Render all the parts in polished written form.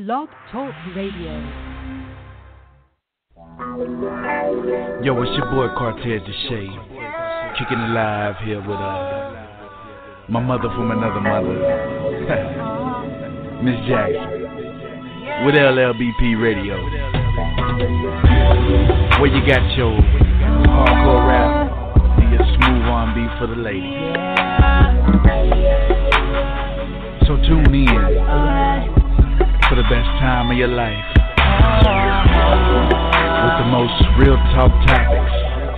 Blog Talk Radio. Yo, it's your boy Cortez the Shade, kicking it live here with my mother from another mother, Miss Jackson, with LLBP Radio, where you got your hardcore rap and your smooth R&B for the ladies. So tune in for the best time of your life, with the most real talk topics,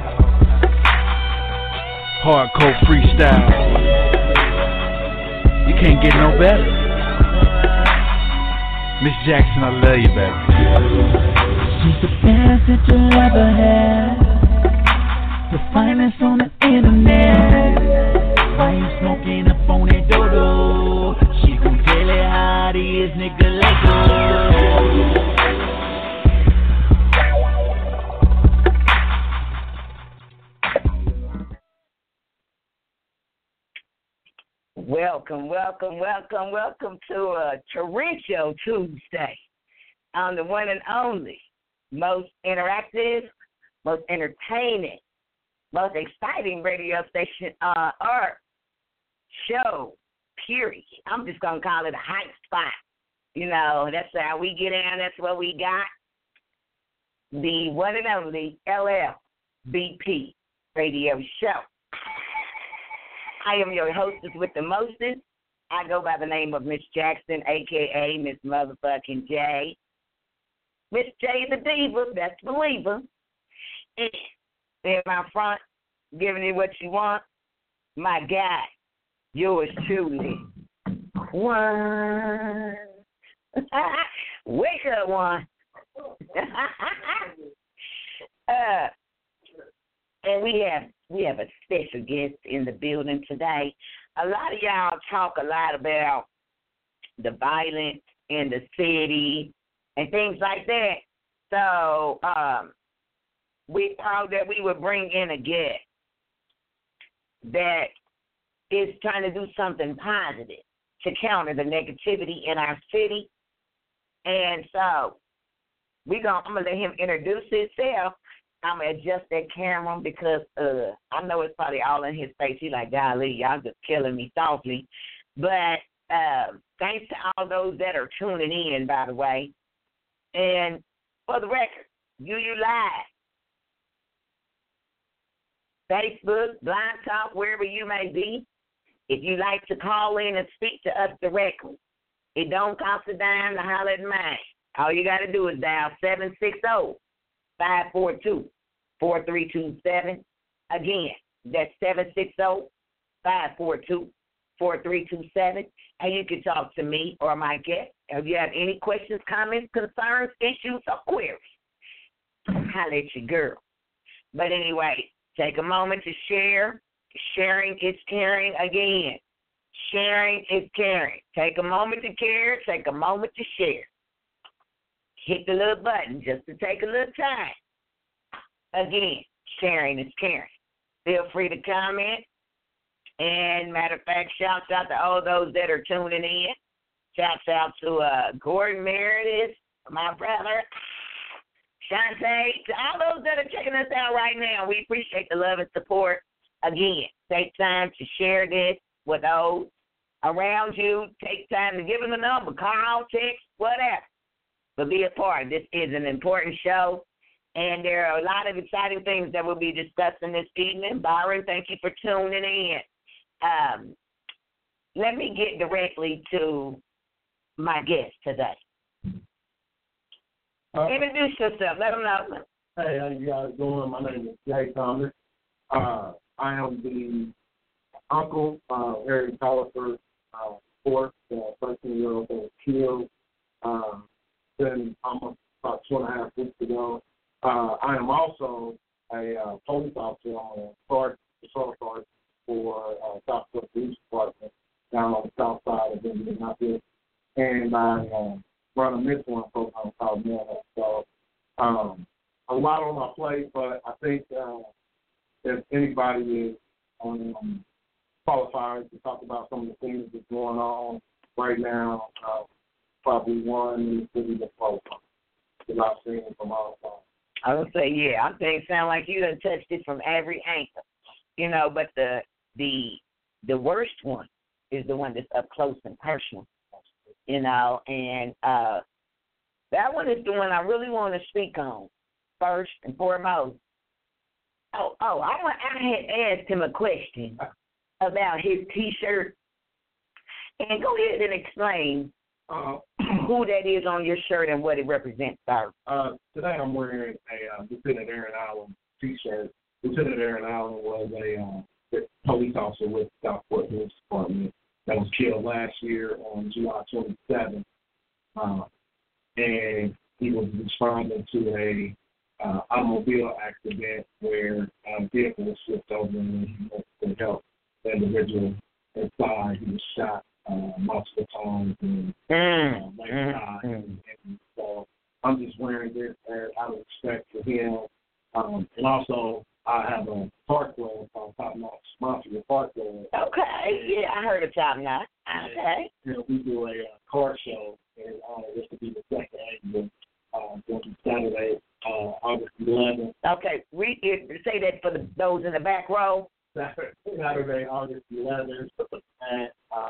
hardcore freestyle. You can't get no better. Miss Jackson, I love you, baby. She's the best that you'll ever have, the finest on the internet. Why you smoking up on that dodo? She gon' tell you how it is, nigga, let go. Welcome to Torrential Tuesday on the one and only, most interactive, most entertaining, most exciting radio station or show, period. I'm just going to call it a hype spot. You know, that's how we get in, that's what we got. The one and only LLBP radio show. I am your hostess with the mostest. I go by the name of Miss Jackson, a.k.a. Miss Motherfucking J. Miss J the Diva, best believer. And in my front, giving you what you want, my guy, yours truly, One. Wake up, One. And we have a special guest in the building today. A lot of y'all talk a lot about the violence in the city and things like that. So we thought that we would bring in a guest that is trying to do something positive to counter the negativity in our city. And so I'm going to let him introduce himself. I'm going to adjust that camera because I know it's probably all in his face. He's like, golly, y'all just killing me softly. But thanks to all those that are tuning in, by the way. And for the record, you live. Facebook, Blind Talk, wherever you may be. If you like to call in and speak to us directly, it don't cost a dime to holler at mine. All you got to do is dial 760-542-4327. Again, that's 760-542-4327. And you can talk to me or my guest. If you have any questions, comments, concerns, issues, or queries, holler at your girl. But anyway, take a moment to share. Sharing is caring again. Sharing is caring. Take a moment to care. Take a moment to share. Hit the little button just to take a little time. Again, sharing is caring. Feel free to comment. And matter of fact, shouts out to all those that are tuning in. Shouts out to Gordon Meredith, my brother, Shantae, to all those that are checking us out right now. We appreciate the love and support. Again, take time to share this with those around you. Take time to give them a number, call, text, whatever. But be a part. This is an important show, and there are a lot of exciting things that we'll be discussing this evening. Byron, thank you for tuning in. Let me get directly to my guest today. Introduce yourself. Let them know. Hey, how you guys doing? My name is Jay Thomas. I am the uncle, Harry Collifer, fourth, 13-year-old that was killed. Then almost about 2.5 weeks ago. I am also a police officer on patrol sergeant for Southwest Police Department down on the south side of Indianapolis. And I run a mentoring program called Man Up. So a lot on my plate, but I think if anybody is qualified to talk about some of the things that's going on right now, probably one in the city before. Because I've seen it from all sides. I would say, yeah. I think it sounds like you done touched it from every angle, you know. But the worst one is the one that's up close and personal, you know. And that one is the one I really want to speak on first and foremost. I had asked him a question about his T-shirt, and go ahead and explain who that is on your shirt and what it represents, sir. Today I'm wearing a Lieutenant Aaron Allen T-shirt. Lieutenant Aaron Allen was a police officer with Southport Police Department that was killed last year on July 27th, and he was responding to a automobile accident where a vehicle was flipped over and he went to help the individual inside. He was shot multiple times and later died. And so I'm just wearing this out of respect for him. And also, I have a park club called Top Notch, sponsored with Park Club. Okay, yeah, I heard of Top Notch. Okay. You know, we do a car show, and this will be the second annual. Going to be Saturday, August 11th. Okay, say that for those in the back row. Saturday, August 11th, at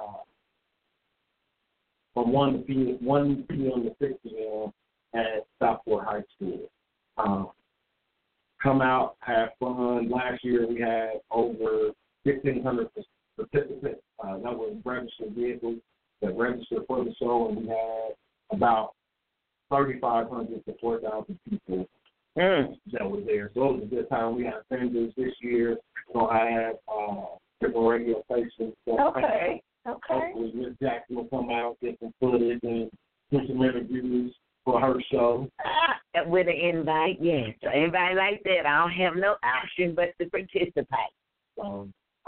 from 1 p.m. to 6 p.m. at Southport High School. Come out, have fun. Last year we had over 1,500 participants. That was registered vehicles that registered for the show, and we had about 3,500 to 4,000 people that were there. So it was a good time. We had vendors this year. So I have different radio stations. Okay. Hopefully Miss Jackson will come out, get some footage, and do some interviews for her show. With an invite, yes. So anybody like that, I don't have no option but to participate. So,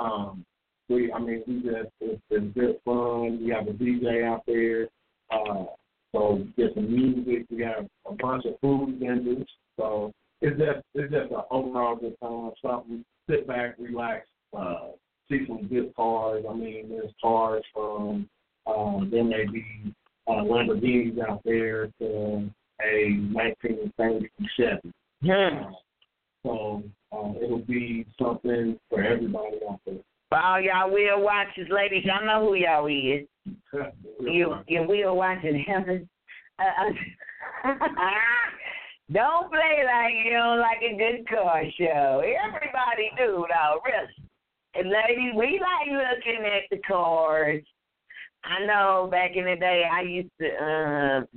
it's been good fun. We have a DJ out there. So get some music. We have a bunch of food vendors. So it's just an overall good time. Something, sit back, relax, see some good cars. I mean, there's cars from there may be Lamborghinis out there to a 1930 Chevy. So it'll be something for everybody out there. For all y'all wheel watchers, ladies, y'all know who y'all is. Your wheel watching heaven. Don't play like you don't like a good car show. Everybody do, though, really. And ladies, we like looking at the cars. I know back in the day I used to,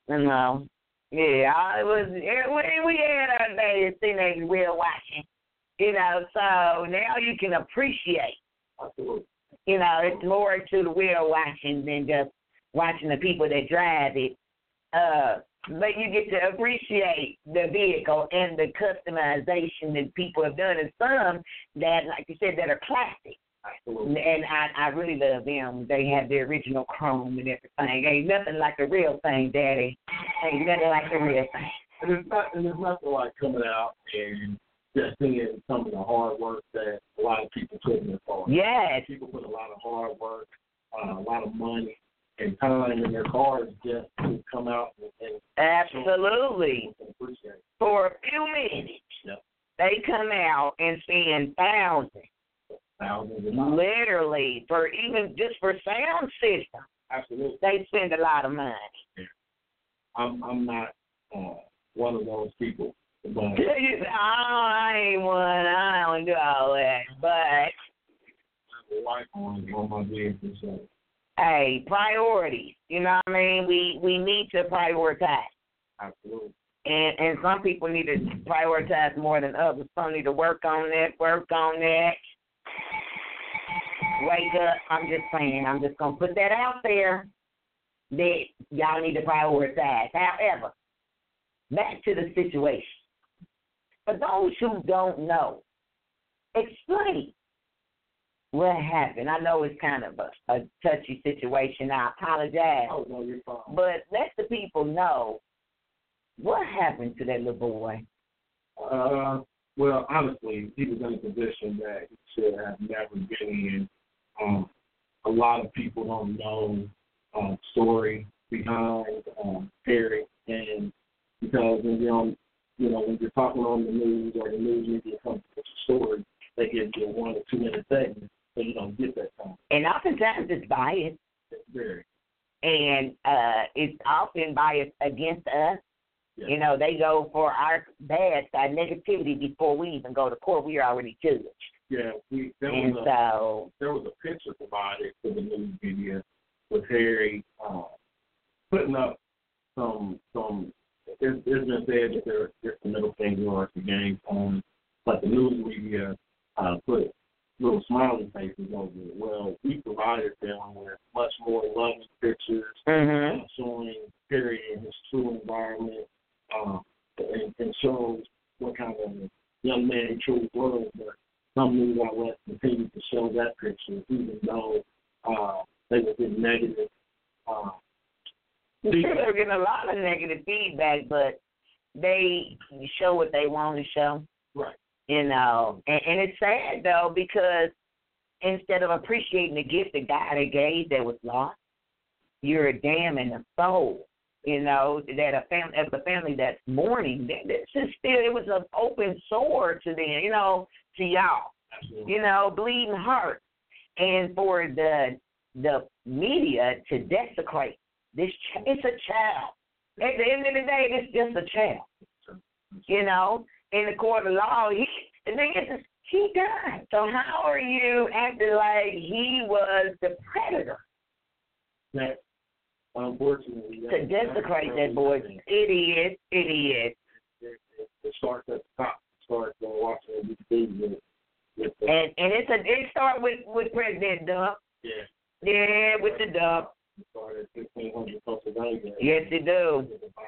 we had our days teenage wheel watching, you know, so now you can appreciate. You know, it's more to the wheel watching than just watching the people that drive it. But you get to appreciate the vehicle and the customization that people have done, and some that, like you said, that are classic. Absolutely. And I really love them. They have the original chrome and everything. Ain't nothing like the real thing, Daddy. Ain't nothing like the real thing. And there's nothing like coming out and just seeing some of the hard work that a lot of people put in their cars. Yes. People put a lot of hard work, a lot of money and time in their cars just to come out and absolutely. Appreciate it. For a few minutes, yep. They come out and spend thousands literally, for even just for sound system. Absolutely. They spend a lot of money. Yeah. I'm not one of those people. But I ain't one. I don't do all that. But I have a light on my vehicle, so. Hey, priorities. You know what I mean? We need to prioritize. Absolutely. And some people need to prioritize more than others. Some need to work on that. Wake up. I'm just saying. I'm just going to put that out there that y'all need to prioritize. However, back to the situation. For those who don't know, explain what happened. I know it's kind of a touchy situation. I apologize. Oh, no, you're fine. But let the people know what happened to that little boy. Well, honestly, he was in a position that he should have never been in. A lot of people don't know the story behind Perry, and because when you're on, when you're talking on the news or the news media comes with a story, they give you a 1 or 2 minute segment, so you don't get that time. And oftentimes it's biased. It's very. And it's often biased against us. Yeah. They go for our bad side, negativity, before we even go to court. We are already judged. Yeah, there was a picture provided for the news media with Harry putting up some. It's been said that there's some middle finger or some game on, but the news media put little smiley faces over it. Well, we provided them with much more loving pictures showing Perry in his true environment, and shows what kind of young man he truly was. But some news outlets continue to show that picture, even though they were getting negative. They're getting a lot of negative feedback, but they show what they want to show. Right. And it's sad, though, because instead of appreciating the gift that God had gave that was lost, you're damning the soul, that a family that's mourning. It was an open sore to them, to y'all, Absolutely. Bleeding heart. And for the media to desecrate this, it's a child. At the end of the day, it's just a child, In the court of law, the thing is, he died. So how are you acting like he was the predator? That, unfortunately, to desecrate that boy. It is. It starts at the top. It starts Washington, D.C. with and it started with President Dump. Yeah. Yeah, with the dump. It started at 1500 Pennsylvania. Yes, it do.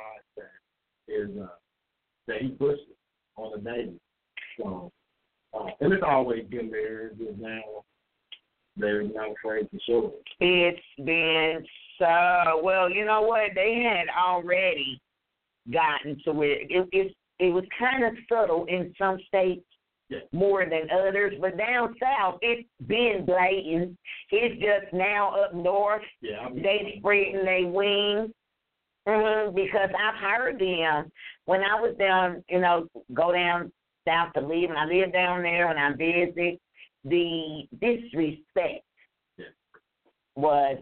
That he pushed it on the Navy. So, and it's always been there. It's just now they're not afraid to show it. It's been so, well, you know what? They had already gotten to where it was kind of subtle in some states. Yeah. More than others, but down south it's been blatant. It's just now up north. Yeah, they spreading their wings because I've heard them when I was down. Go down south to live, and I live down there, and I visit. The disrespect was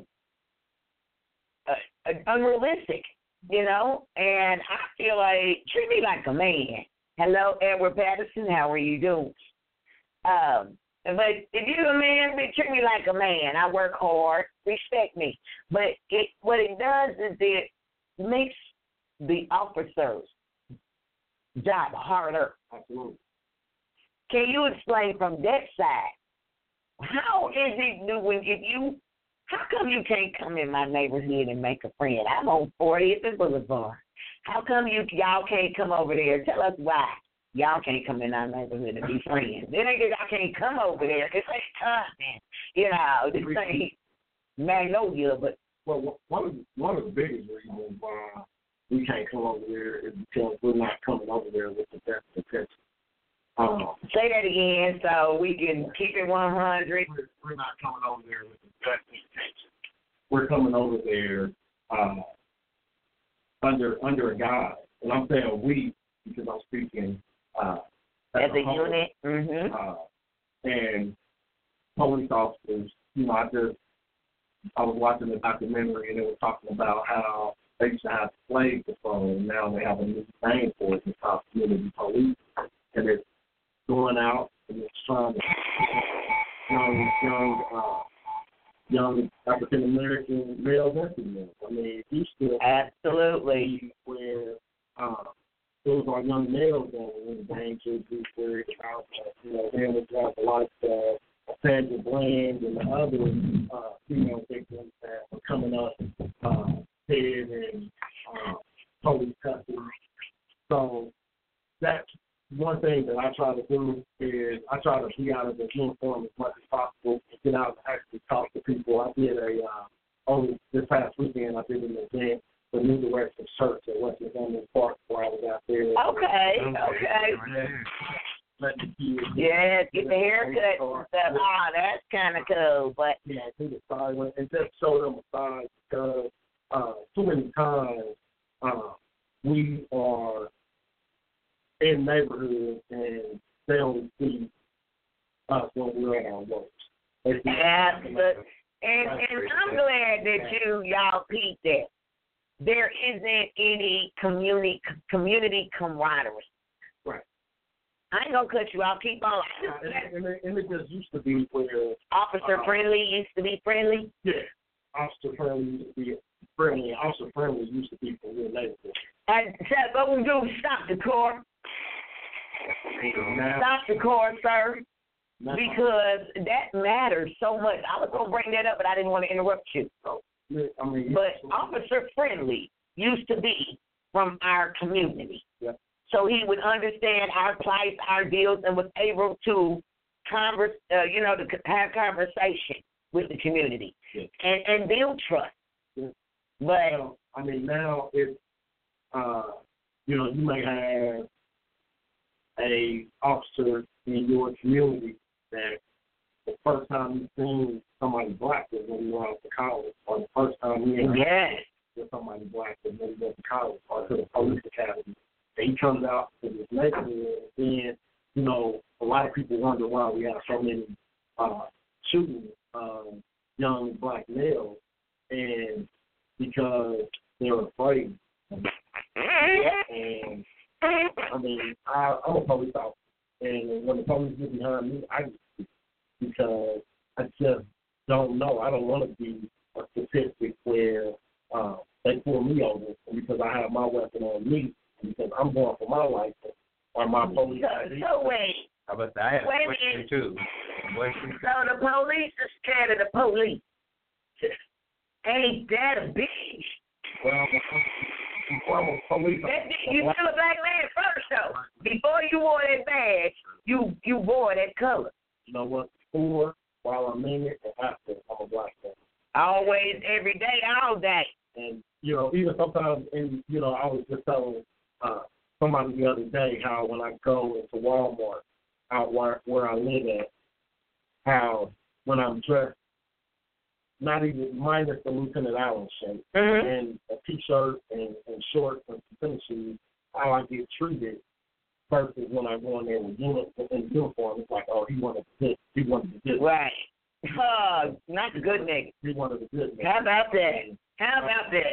unrealistic, and I feel like treat me like a man. Hello, Edward Patterson. How are you doing? But if you're a man, treat me like a man. I work hard. Respect me. But what it does is it makes the officer's job harder. Absolutely. Can you explain from that side? How is it how come you can't come in my neighborhood and make a friend? I'm on 40th and Boulevard. How come y'all can't come over there? Tell us why y'all can't come in our neighborhood and be friends. Then I can't come over there. This ain't time, This ain't Magnolia, but one of the biggest reasons why we can't come over there is because we're not coming over there with the best intentions. Say that again so we can keep it 100. We're not coming over there with the best intentions. We're coming over there under a guide, and I'm saying we because I'm speaking as a unit. And police officers. I was watching a documentary and it was talking about how they used to have slave patrol, and now they have a new name for it. It's called community police, and it's going out and it's trying to young African American males and females. I mean, it used to absolutely where those are young males that were in danger, be worried about them with a lot of Sandra Bland and the other female victims that were coming up dead and police custody. So that's one thing that I try to do is I try to be out of the uniform as much as possible and get out and actually talk to people. I did only this past weekend I did an event for New Direction Church at West Virginia Park where I was out there. Okay. Yeah, get the haircut and stuff. That's kind of cool, but yeah, do the side and just show them a side because too many times we are in neighborhoods and they don't see us when we're at our worst. Absolutely. And I'm glad that y'all peeped that. There isn't any community camaraderie. Right. I ain't gonna cut you off. Keep on. And it just used to be where Officer Friendly used to be friendly. Yeah. Officer Friendly used to be friendly. Officer Friendly used to be from your neighborhood. And so what we do? Stop the car. Stop the car, sir. Because that matters so much. I was gonna bring that up, but I didn't want to interrupt you. But Officer Friendly used to be from our community. Yeah. So he would understand our plight, our deals, and was able to to have conversation with the community and build trust. Yeah. But now it's you may have a officer in your community that the first time you seen somebody black was when you went to college, or the first time you interacted with somebody black was when you went to college or to the police academy. And he comes out to this neighborhood, and then, a lot of people wonder why we have so many shootings of young black males, and because they're afraid. And I'm a police officer, and when the police get behind me, I just because I just don't know. I don't want to be a statistic where they pull me over because I have my weapon on me because I'm going for my life or my police ID. So wait. How about that? I have a question too. So the police are scared of the police. Ain't that a bitch? Well, I'm a police officer. You still a black man first, though. Before you wore that badge, you wore that color. You know what? Before, while I'm in it, and after, I'm a black man. Always, every day, all day. And, even sometimes, I was just telling somebody the other day how when I go into Walmart, out where I live at, how when I'm dressed, not even minus the Lieutenant Allen shirt and a T-shirt and shorts and tennis shoes, how I get treated versus when I go in there with uniform. It's like, oh, he wanted the good. Right. Not the good nigga. He wanted the good nigga. How about that?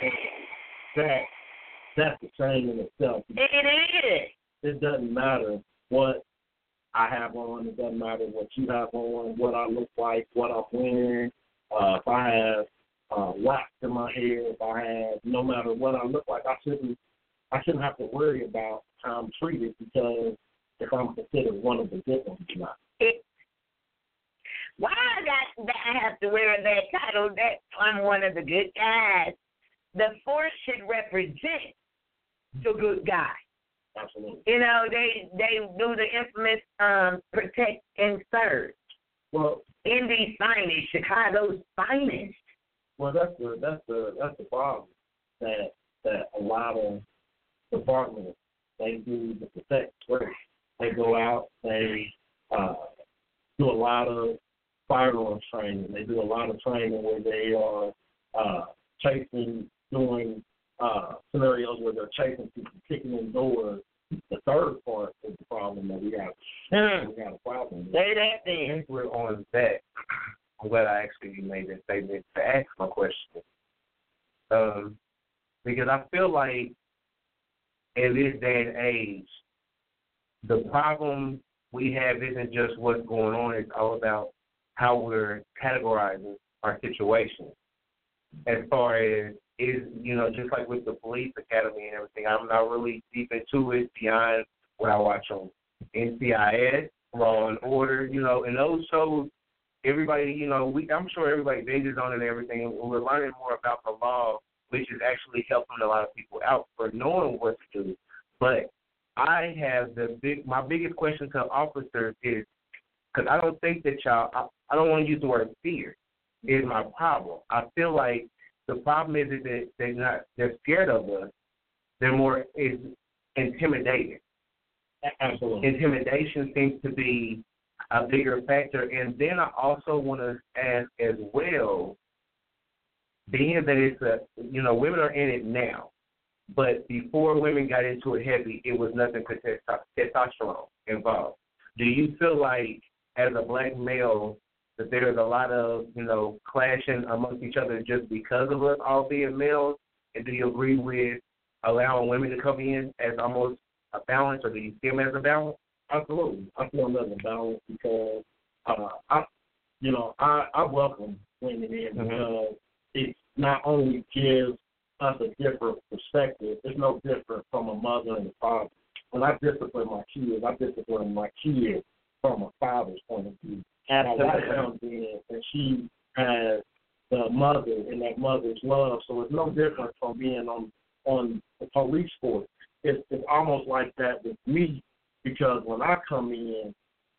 That's the same in itself. It is. It doesn't matter what I have on. It doesn't matter what you have on, what I look like, what I'm wearing. If I have wax in my hair, if I have, no matter what I look like, I shouldn't have to worry about how I'm treated because if I'm considered one of the good ones or not. Why I have to wear that title that I'm one of the good guys? The force should represent the good guy. Absolutely. They do the infamous protect and serve. Well, Indy's finest, Chicago's finest. Well, that's the problem that a lot of departments they do the protect work. They go out, they do a lot of firearms training. They do a lot of training where they are doing scenarios where they're chasing people, kicking in doors. The third part is the problem that we have. We got a problem. Say that then. Since we're on that, I'm glad I actually made that statement to ask my question. Because I feel like in this day and age, the problem we have isn't just what's going on. It's all about how we're categorizing our situation. As far as just like with the police academy and everything, I'm not really deep into it beyond what I watch on NCIS, Law and Order, and those shows, everybody, I'm sure everybody binges on it and everything, and we're learning more about the law, which is actually helping a lot of people out for knowing what to do. But I have my biggest question to officers is, because I don't think that I don't want to use the word fear, is my problem. I feel like the problem is that they're scared of us. They're more intimidated. Absolutely. Intimidation seems to be a bigger factor. And then I also want to ask as well, being that it's women are in it now, but before women got into it heavy, it was nothing but testosterone involved. Do you feel like, as a black male, that there's a lot of, clashing amongst each other just because of us all being males? And do you agree with allowing women to come in as almost a balance, or do you see them as a balance? Absolutely. I feel them as a balance because I welcome women in because it not only gives us a different perspective, it's no different from a mother and a father. When I discipline my kids from a father's point of view. Absolutely. My wife comes in and she has the mother and that mother's love, so it's no different from being on the police force. It's almost like that with me, because when I come in,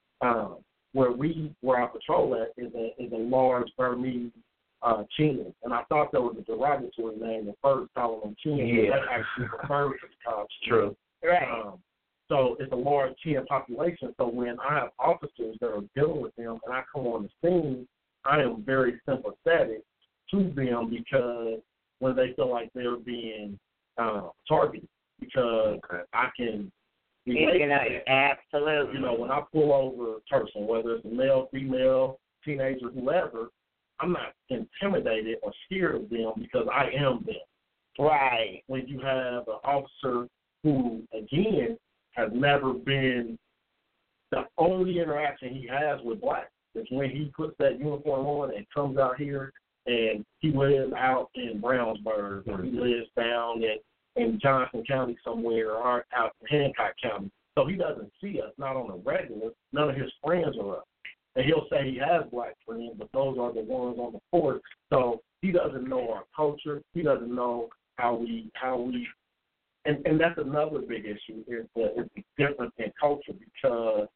where I patrol at is a large Burmese chin, and I thought that was a derogatory name at first, calling them chin. Yeah. That actually refers to the cops. True. Right. So it's a large chin population. So when I have officers that are dealing with them and I come on the scene, I am very sympathetic to them because when they feel like they're being targeted, because I can relate to that. Absolutely. When I pull over a person, whether it's a male, female, teenager, whoever, I'm not intimidated or scared of them because I am them. Right. When you have an officer who, again, has never been, the only interaction he has with blacks is when he puts that uniform on and comes out here, and he lives out in Brownsburg, or he lives down in Johnson County somewhere, or out in Hancock County. So he doesn't see us, not on a regular. None of his friends are up. And he'll say he has black friends, but those are the ones on the force. So he doesn't know our culture. He doesn't know how we and that's another big issue, is the difference in culture, because,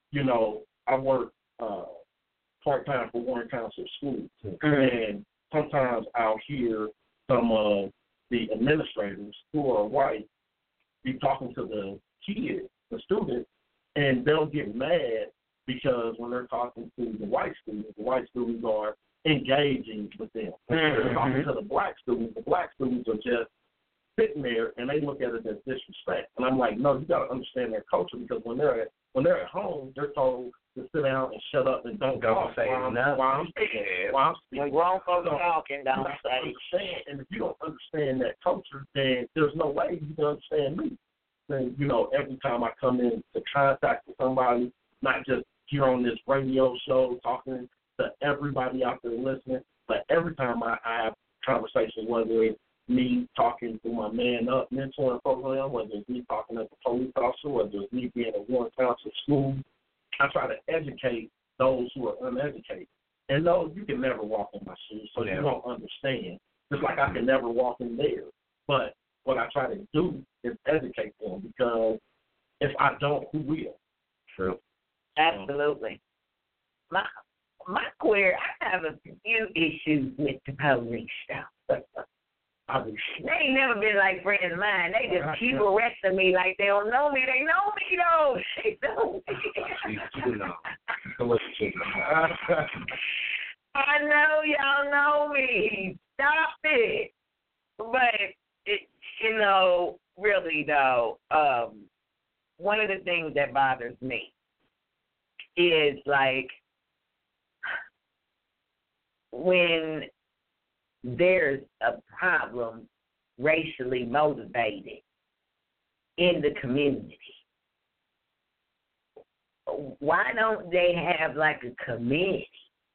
I work part-time for Warren Township Schools, and sometimes I'll hear some of the administrators who are white be talking to the kids, the students, and they'll get mad because when they're talking to the white students are engaging with them. They're talking to the black students are just sitting there and they look at it as disrespect. And I'm like, no, you got to understand their culture, because when they're at home, they're told to sit down and shut up and don't talk say nothing. While I'm speaking. When grown folks talking, don't say. And if you don't understand that culture, then there's no way you can understand me. Then, every time I come into contact with somebody, not just here on this radio show talking to everybody out there listening, but every time I have conversations, whether it's me talking through my Man Up mentoring program, whether it's me talking as a police officer, whether it's me being at Warren Township School, I try to educate those who are uneducated. And no, you can never walk in my shoes, so you don't understand. Just like I can never walk in theirs. But what I try to do is educate them, because if I don't, who will? True. Absolutely. My queer, I have a few issues with the police stuff. They ain't never been like friends of mine. They just keep arresting me like they don't know me. They know me, though. They know me. I know y'all know me. Stop it. But, really, though, one of the things that bothers me is, like, when there's a problem racially motivated in the community, why don't they have like a committee?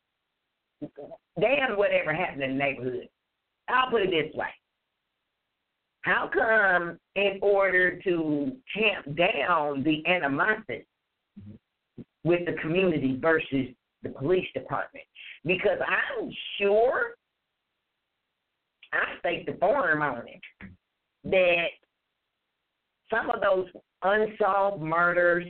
Damn whatever happened in the neighborhood. I'll put it this way. How come in order to tamp down the animosity with the community versus the police department? Because I'm sure, I staked the farm on it, that some of those unsolved murders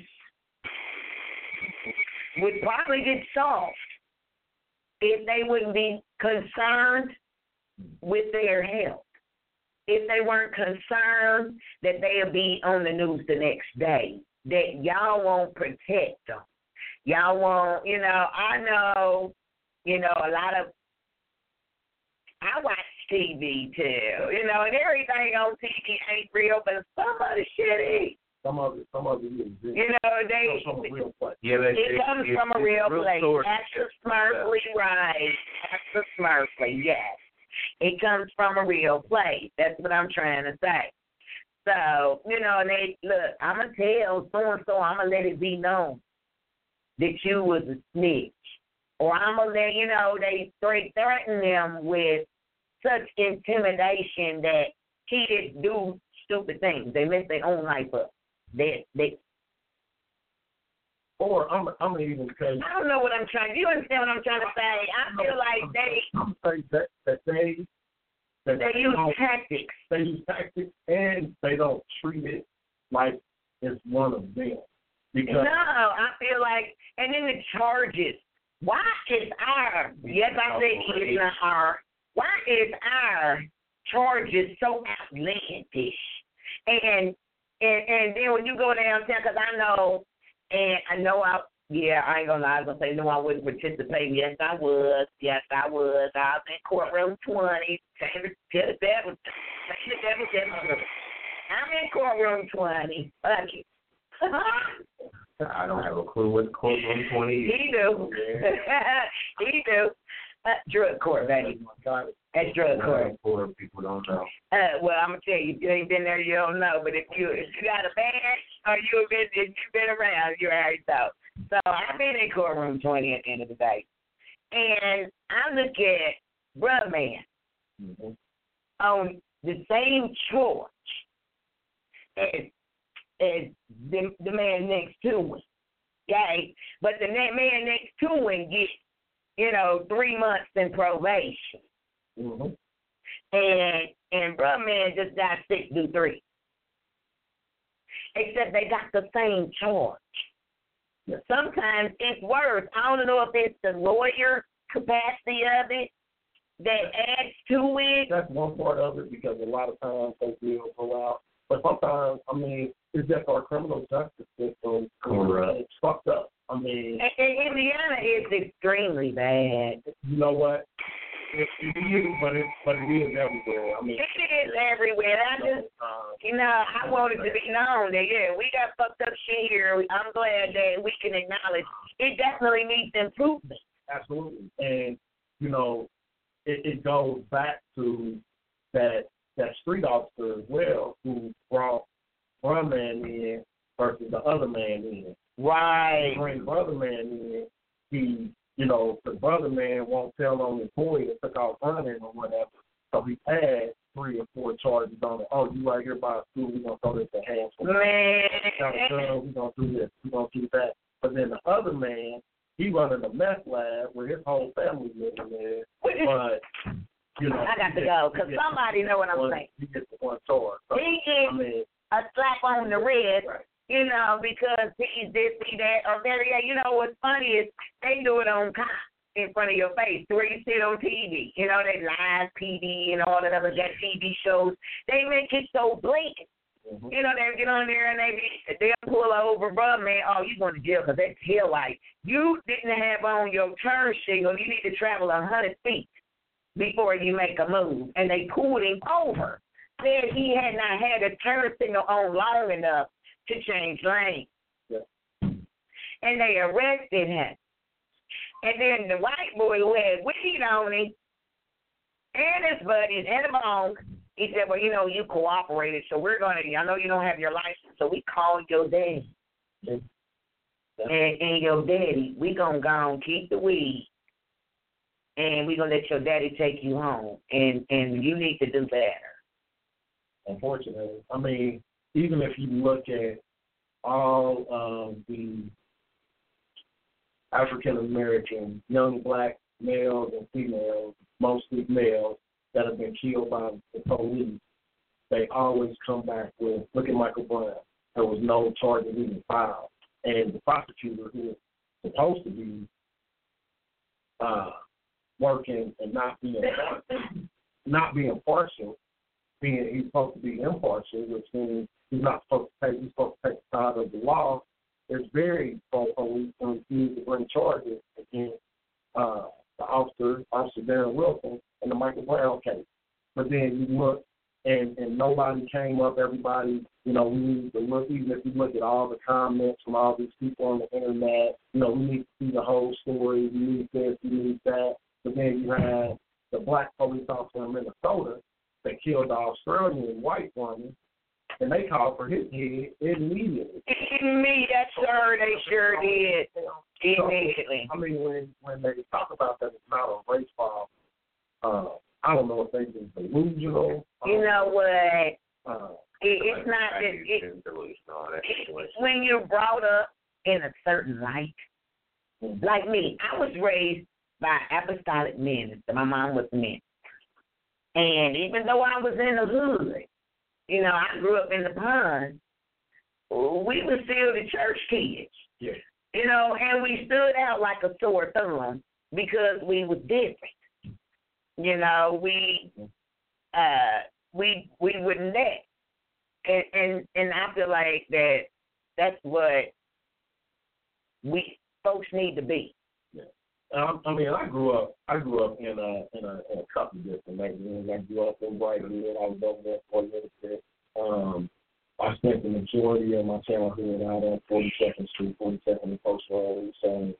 would probably get solved if they wouldn't be concerned with their health. If they weren't concerned that they'll be on the news the next day, that y'all won't protect them. Y'all won't, I know, a lot of, I watch TV too. You know, and everything on TV ain't real, but some of the shit is. Some of it is. You know, It comes from a real place. Yeah, it comes from a real place. Source. That's the Smurfly, right. That's the Smurfly, yes. It comes from a real place. That's what I'm trying to say. So, you know, and they, look, I'm going to tell so-and-so, I'm going to let it be known that you was a snitch. Or I'm going to let, you know, they threaten them with such intimidation that kids do stupid things. They mess their own life up. Or I'm gonna even say, I don't know what I'm trying. You understand what I'm trying to say? I feel like they use tactics. They use tactics, and they don't treat it like it's one of them. Because no, I feel like, and then the charges. Why is our? Yes, I said it's not our. Why is our charges so outlandish? And then when you go downtown, because I know, I ain't gonna lie, I was gonna say no, I wouldn't participate. Yes, I was. I was in courtroom 20. I'm in courtroom 20. I don't have a clue what courtroom 20 is. He do. He do. Drug court, baby. At drug court. Poor people don't know. Well, I'm gonna tell you, if you ain't been there, you don't know. But if you got a badge or you've been around, you already know. So I've been in courtroom 20 at the end of the day, and I look at Bruh Man on the same charge as the man next to him. Okay, but the man next to him gets 3 months in probation. Mm-hmm. And Bruh Man just got 6 to 3. Except they got the same charge. Yeah. Sometimes it's worse. I don't know if it's the lawyer capacity of it that adds to it. That's one part of it, because a lot of times those bills go out. But sometimes, it's just our criminal justice system. Correct. It's fucked up. In Indiana is extremely bad. You know what? It is, but it is everywhere. It is everywhere. I just, I want it to be known that, we got fucked up shit here. I'm glad that we can acknowledge it definitely needs improvement. Absolutely. And, it goes back to that street officer as well, who brought one man in versus the other man in. Right. Bring brother man in, the brother man won't tell on the employee that took off running or whatever. So he had 3 or 4 charges on it. Oh, you right here by school, we're going to throw this in hands. Man. We're going to do this, we're going to do that. But then the other man, he running a meth lab where his whole family living there. But, I got to go, because somebody know what I'm saying. He gets the one charge. So, he gets a slap on the wrist. Right. Because he's this, he that, or there. What's funny is they do it on cop in front of your face, where you see it on TV. They live PD and all that other TV shows. They make it so blatant. Mm-hmm. They get on there and they'll pull over, Bruh Man. Oh, you going to jail because that's tail light. You didn't have on your turn signal. You need to travel 100 feet before you make a move, and they pulled him over. Said he had not had a turn signal on long enough to change lanes. Yeah. And they arrested him. And then the white boy who had weed on him and his buddies and the bone, he said, well, you cooperated, so we're going to, I know you don't have your license, so we called your daddy. Yeah. And your daddy, we going to go and keep the weed, and we're going to let your daddy take you home, and you need to do better. Unfortunately. Even if you look at all of the African-American young black males and females, mostly males, that have been killed by the police, they always come back with, look at Michael Brown. There was no charges even filed. And the prosecutor, who is supposed to be working and not being partial, he's supposed to be impartial, which means he's not supposed to take the side of the law. It's very police and refuse to bring charges against the Officer Darren Wilson in the Michael Brown case. but then you look and nobody came up. Everybody, we need to look, even if you look at all the comments from all these people on the internet, we need to see the whole story. We need this, we need that. But then you have the black police officer in Minnesota that killed the Australian white woman, and they called for his head immediately. Yes, sir, they sure did. Immediately. So, I mean, when they talk about that, it's not a race problem. I don't know if they've been delusional. You know what? It's not that when you're brought up in a certain light. Like me, I was raised by apostolic men. My mom was men. And even though I was in the hood, I grew up in the pond, we were still the church kids. Yeah. And we stood out like a sore thumb because we was different. We wouldn't let. And I feel like that's what folks need to be. Yeah. I mean, I grew up in a couple of different neighborhoods. I grew up in Brightonwood. I was over there for a little bit. I spent the majority of my childhood out on 42nd Street, 42nd and Post Road. So,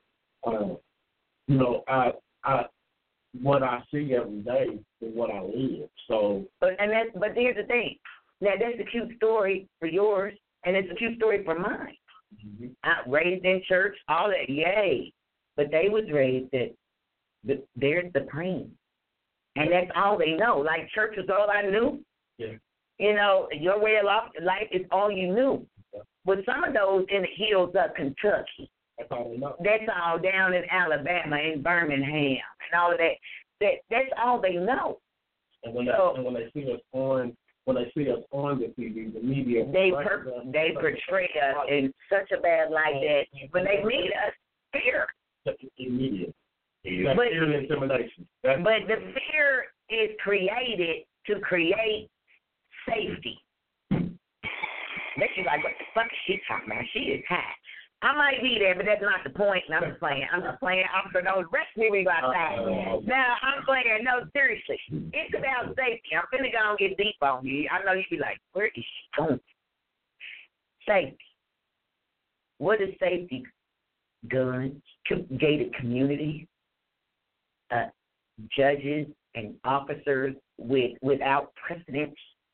what I see every day is what I live. So, but here's the thing. Now that's a cute story for yours, and it's a cute story for mine. Mm-hmm. I raised in church, all that, yay. But they was raised that they're supreme, and that's all they know. Like church was all I knew. Yeah. Your way of life is all you knew. Yeah. With some of those in the hills of Kentucky. That's all they know. That's all down in Alabama, in Birmingham, and all of that. That's all they know. And when they see us on the TV, the media, they portray us in such a bad light that when they meet us, fear. Immediate. But fear and intimidation. But the fear is created to create safety. Makes you like, what the fuck is she talking about? She is high. I might be there, but that's not the point. And I'm just playing. Officer, don't arrest me when you go outside. Now, I'm playing. No, seriously. It's about safety. I'm finna go and get deep on you. I know you be like, where is she going? Safety. What is safety? Guns, gated communities, judges and officers without precedence.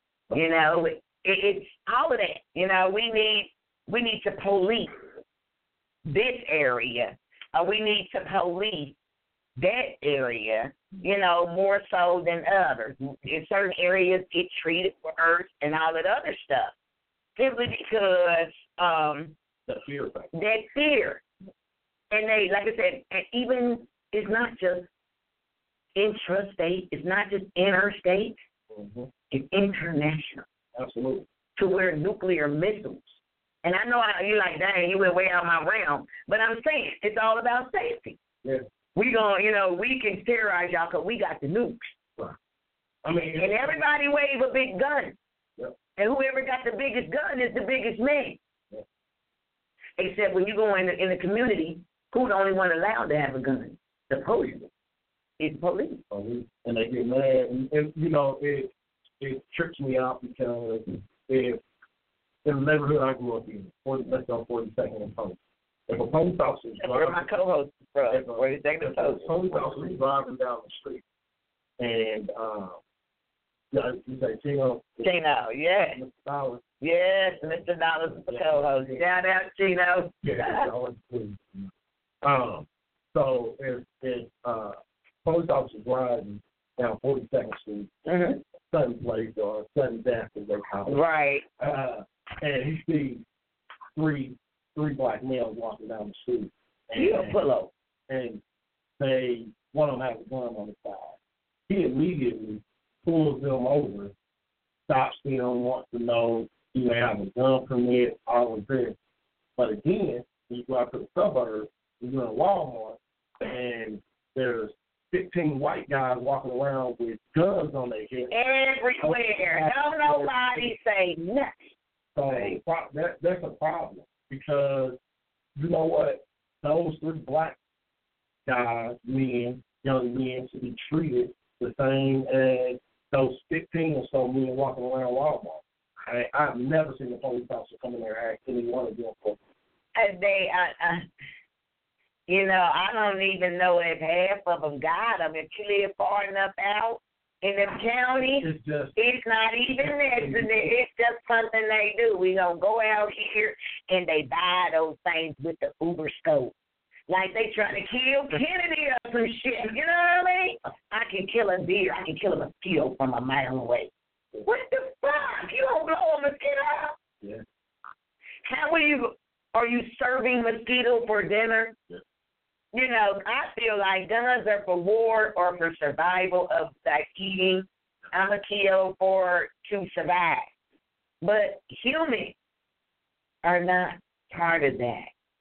It's all of that. We need to police this area. We need to police that area, more so than others. In certain areas, get treated worse and all that other stuff. Simply because that fear factor. That fear. And they, like I said, and even it's not just intrastate, it's not just interstate, it's international. Absolutely. To where nuclear missiles. And I know you're like, dang, you went way out of my realm. But I'm saying, it's all about safety. Yeah. We can terrorize y'all because we got the nukes. Right. And everybody wave a big gun. Yep. And whoever got the biggest gun is the biggest man. Yep. Except when you go in the community, who's the only one allowed to have a gun? Supposedly. It's police. And they get mad. And it trips me out because in the neighborhood I grew up in, let's go 42nd and Post. If a police officer is driving, my co-host, bro, 42nd and Post. A police officer is driving down the street, and you say Chino, yeah. Mr. Dollar. Yes, Mr. Dollar's the co-host. Shout out, Chino. Yeah, so if police officer driving down 42nd Street, sudden place or sudden death, as they call it. Right. And he sees three black males walking down the street. And pull up. And one of them has a gun on the side. He immediately pulls them over, stops them, wants to know, do they have a gun permit, all of this. But again, when you go out to the suburbs, you go to Walmart, and there's 15 white guys walking around with guns on their head. Everywhere. Don't nobody say nothing. So that's a problem because you know what? Those three black guys, young men, should be treated the same as those 15 or so men walking around Walmart. I've never seen a police officer come in there and ask any one of them for. They, I don't even know if half of them got them. If you live far enough out in the county, it's not even necessary. It's just something they do. We gonna go out here and they buy those things with the Uber scope. Like they trying to kill Kennedy or some shit. You know what I mean? I can kill a deer. I can kill a mosquito from a mile away. What the fuck? You don't blow a mosquito out? Yeah. How are you serving mosquito for dinner? Yeah. I feel like guns are for war or for survival of like eating. I'm a kill to survive. But humans are not part of that.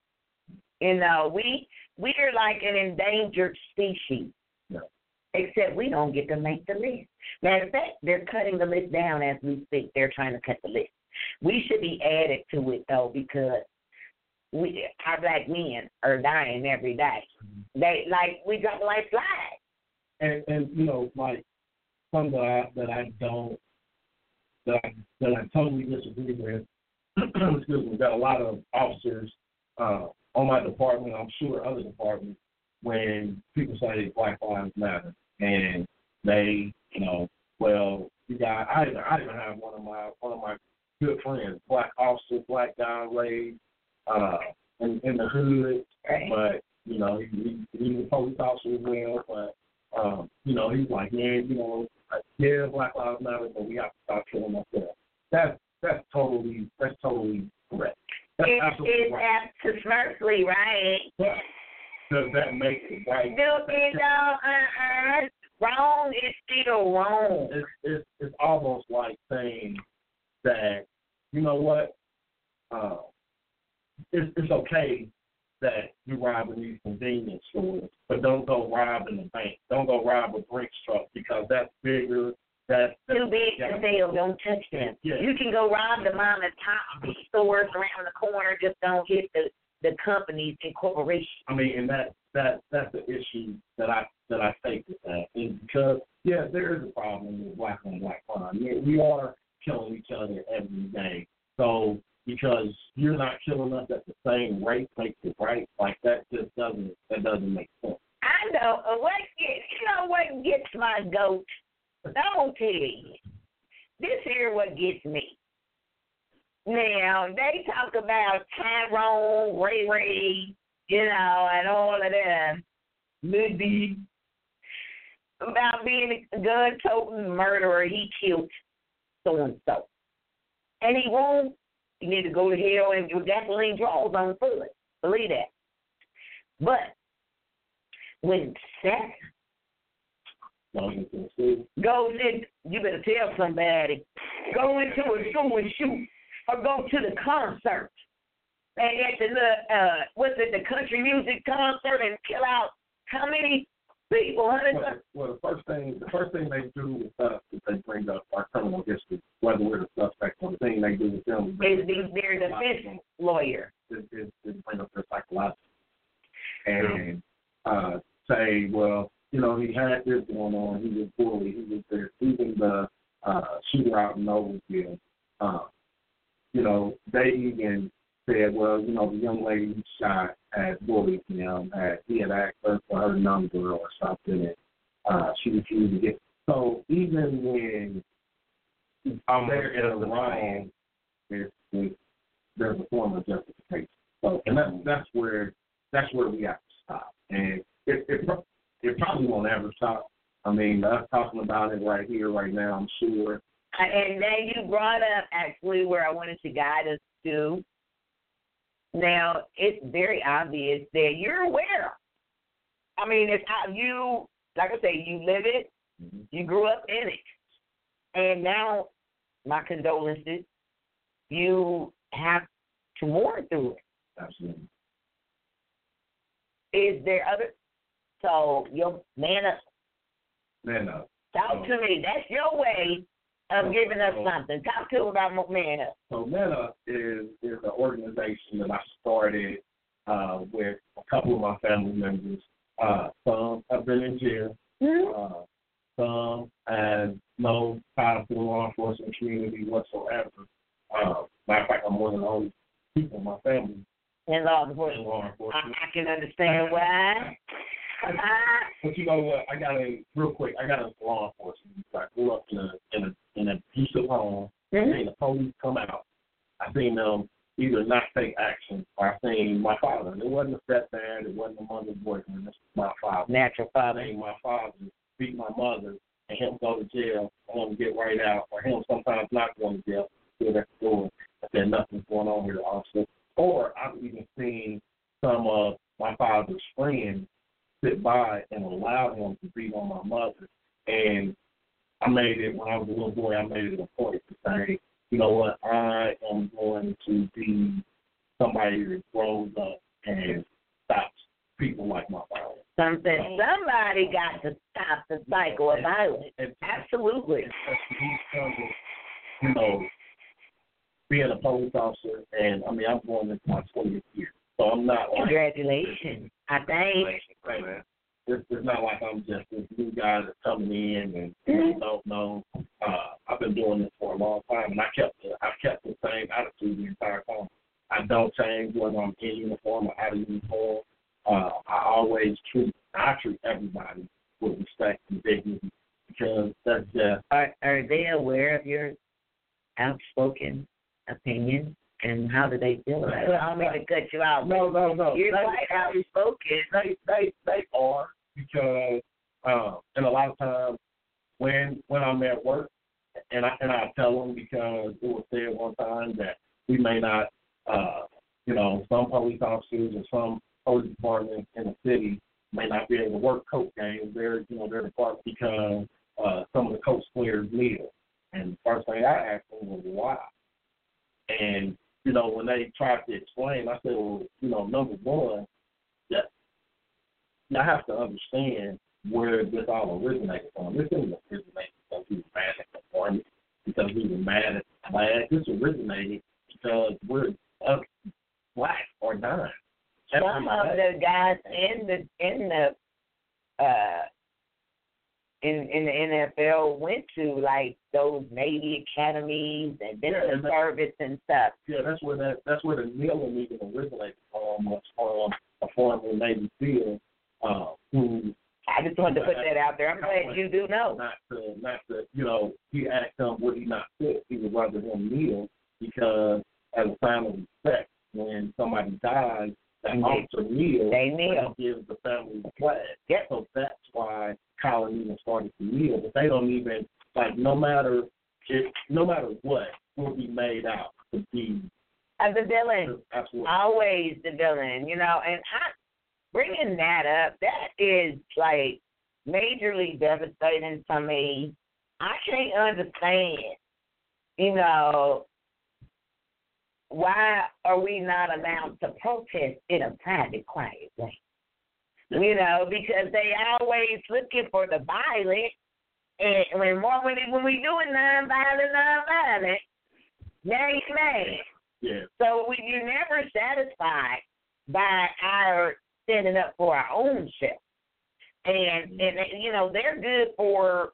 We're like an endangered species. No. Except we don't get to make the list. Matter of fact, they're cutting the list down as we speak. They're trying to cut the list. We should be added to it, though, because our black men are dying every day. We drop like flies. And like something that I totally disagree with. Excuse me. Got a lot of officers on my department. I'm sure other departments when people say Black Lives Matter, and they, I even have one of my good friends, black officer, black guy raised in the hood, right. But he's a police officer as well. But he's like, man, yeah, Black Lives Matter, but we have to stop killing ourselves. That's totally correct. That's it's right. absolutely right. But does that make it right? Wrong is still wrong. It's almost like saying that, you know what, it's okay that you rob in these convenience stores, but don't go rob in the bank. Don't go rob a Brinks truck because that's bigger. That's too big to fail. Don't touch them. Yeah. You can go rob the mom and pop stores around the corner. Just don't hit the companies and corporations. I mean, and that's the issue that I take with that. Is because there is a problem with black on black crime. We are killing each other every day. So because you're not killing us at the same rate makes it right. Like that just doesn't make sense. I know what gets my goat. I'm gonna tell you. This here what gets me. Now they talk about Tyrone, Ray, and all of them. Maybe about being a gun-toting murderer. He killed so and so, and he won't. You need to go to hell, and your gasoline draws on foot. Believe that. But when Seth goes in, you better tell somebody. Go into a school and shoot, or go to the concert, and at the country music concert, and kill out how many people? Well, the first thing they do with us is they bring up our criminal history, whether we're the suspect or the thing they do with them. They're the defense lawyer. Is bring up their psychological and say, well, he had this going on. He was bullied. He was there. Even the shooter out in Noblesville, they even said, well, the young lady who shot had bullied him. He had asked her for her number or something, and she refused to get. So even when they're in the wrong, there's a form of justification. So, and that's where we have to stop. And it probably won't ever stop. I mean, us talking about it right here, right now, I'm sure. And then you brought up actually where I wanted to guide us to. Now, it's very obvious that you're aware. I mean, it's how you, like I say, you live it, you grew up in it. And now, my condolences, you have to mourn through it. Absolutely. Is there other? So, man up. Man up. Talk to me. That's your way of giving us something. Talk to about Man Up. So Man Up is an organization that I started with a couple of my family members. Some have been in jail. Some have no ties to the law enforcement community whatsoever. Matter of fact, I'm one of the only people in my family in law enforcement. I can understand why. But you know what? I got a law enforcement. I grew up in an abusive home. I seen the police come out. I seen them either not take action, or I seen my father. It wasn't a stepdad. It wasn't a mother's boyfriend. This was my father. Natural father. I seen my father beat my mother, and him go to jail, and him get right out, or him sometimes not going to jail, still at the door, and then nothing's going on with the officer. Or I've even seen some of my father's friends sit by and allow him to beat on my mother. And I made it, when I was a little boy, I made it a point to say, you know what, I am going to be somebody that grows up and stops people like my father. Somebody got to stop the cycle of violence. Absolutely. You know, being a police officer, and I mean, I'm going into my 20th year, so I'm not like. Congratulations. I think. It's not like I'm just this new guy that's coming in and you don't know. I've been doing this for a long time, and I've kept the same attitude the entire time. I don't change whether I'm in uniform or out of uniform. I treat everybody with respect and dignity, because that's just. Are they aware of your outspoken opinion, and how do they feel about it? I don't mean to cut you out. No. You're quite outspoken. They are, because and a lot of times when I'm at work, and I tell them, because it was said one time that we may not, some police officers or some police departments in the city may not be able to work coach games. Their department, because some of the coach players kneel. And the first thing I asked them was why. And when they tried to explain, I said, well, number one, I have to understand where this all originated from. This didn't originate because we were mad at the performance, because we were mad at the flag. This originated because we're black or dying. Some of the guys in the NFL went to like those Navy academies and business service and stuff. Yeah, that's where the kneeling even originated from, was from a former Navy SEAL who. I just wanted to put that out there. I'm glad you do know. Not to he asked him would he not fit. He would rather him kneel, because as a sign of respect, when somebody dies, that officer kneels. They kneel. And gives the family the flag. Yep. So that's why Colin even started to kneel. But they don't even, no matter what, will be made out to be as the villain. Absolutely. Always the villain, and bringing that up, that is like majorly devastating to me. I can't understand, why are we not allowed to protest in a private, quiet way? Because they always looking for the violent, and when we do it nonviolent, now you're mad. Yeah. So you're never satisfied by our standing up for our own self. And they're good for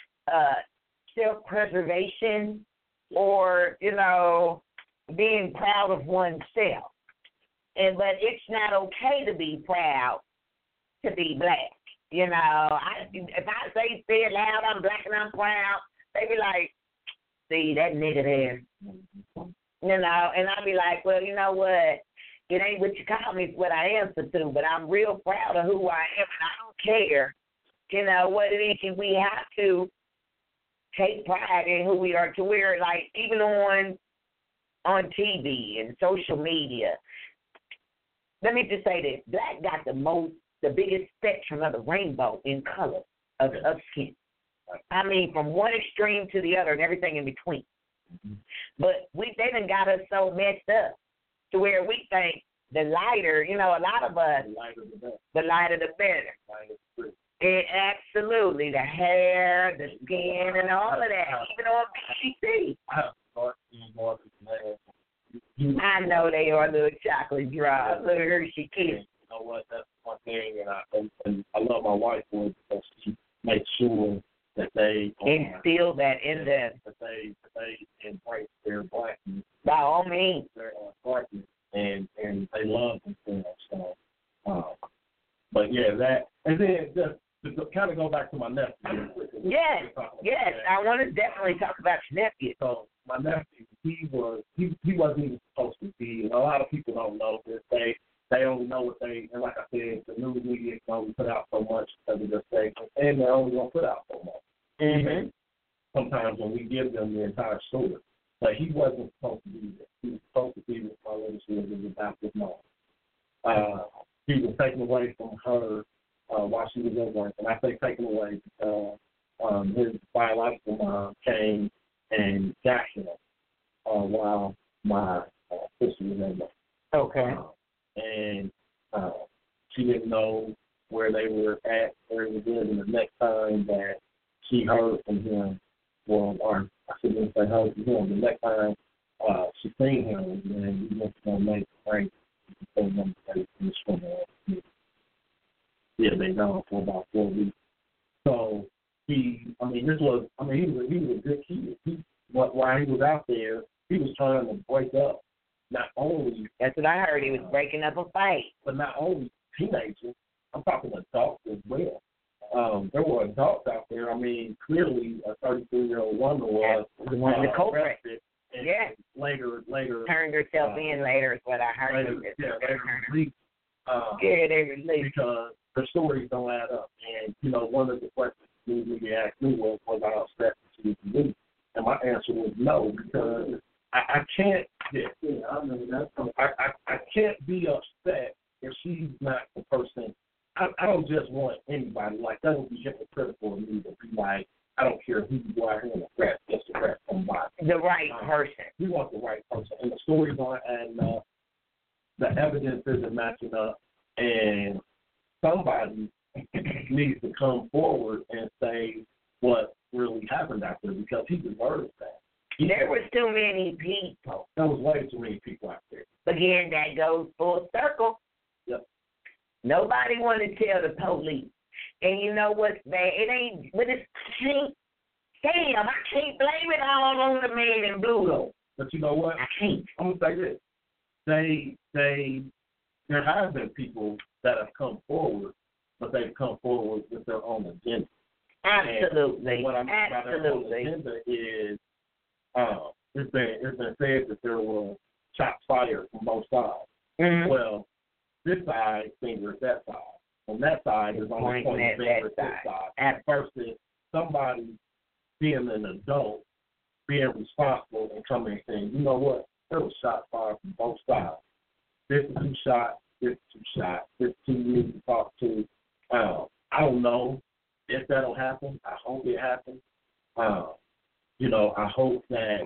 self-preservation or, being proud of oneself. But it's not okay to be proud to be black. If I say it loud, I'm black and I'm proud, they be like, see, that nigga there. And I'll be like, well, you know what? It ain't what you call me, it's what I answer to, but I'm real proud of who I am, and I don't care, what it is. We have to take pride in who we are, to where, like, even on TV and social media. Let me just say this: black got the biggest spectrum of the rainbow in color of skin. I mean, from one extreme to the other and everything in between. Mm-hmm. But they done got us so messed up to where we think the lighter, a lot of us, the lighter the better. Absolutely, the hair, the skin, and all of that, even on BET. I know they are little chocolate drops, little Hershey Kisses. You know what? That's one thing, and I love my wife for it, because she makes sure that they instill that in them. That they embrace their blackness. By all means. Their blackness, and they love themselves. So, but yeah, that, and then just to kind of go back to my nephew. Yes, I want to definitely talk about your nephew. So my nephew, he wasn't even supposed to be. A lot of people don't know this. They only know what they, and like I said, the news media can only put out so much because of their statements, and they're only going to put out so much. Mm-hmm. Sometimes when we give them the entire story. But he wasn't supposed to be there. He was supposed to be with my little sister, the adopted mom. He was taken away from her while she was at work. And I say taken away because his biological mom came and got him while my sister was at work. Okay. And she didn't know where they were at, where he was living. The next time that she heard from him, or I shouldn't say heard from him, the next time she seen him, and he went to make a break. Yeah, they gone for about 4 weeks. So he was a good kid. While he was out there, he was trying to break up. Not only that's what I heard. He was breaking up a fight. But not only teenagers, I'm talking adults as well. There were adults out there. I mean, clearly a 33-year-old woman was the one the culprit. And yeah. Later turned herself in later is what I heard. They released because the stories don't add up. And one of the questions you asked me was I upset that she was released? And my answer was no, because I can't. I can't be upset if she's not the person. I don't just want anybody. Like, that would be hypocritical of me to be like, I don't care who you are here in the press, just to press somebody. The right person. We want the right person. And the stories aren't adding up. The evidence isn't matching up. And somebody needs to come forward and say what really happened out there, because he deserves that. There was too many people. There was way too many people out there. Again, that goes full circle. Yep. Nobody wanted to tell the police. And you know what's bad? It ain't, but it's, damn, I can't blame it all on the man in blue, though. But you know what? I can't. I'm going to say this. There have been people that have come forward, but they've come forward with their own agenda. Absolutely. And what I mean by their own agenda is, it's been said that there were shots fired from both sides. Mm-hmm. Well, this side fingers that side, and that side is only pointing fingers this side. Versus somebody being an adult, being responsible, and coming and saying, you know what, there was shots fired from both sides. This is who shot, this is who shot, this is who you need to talk to. I don't know if that'll happen. I hope it happens. I hope that,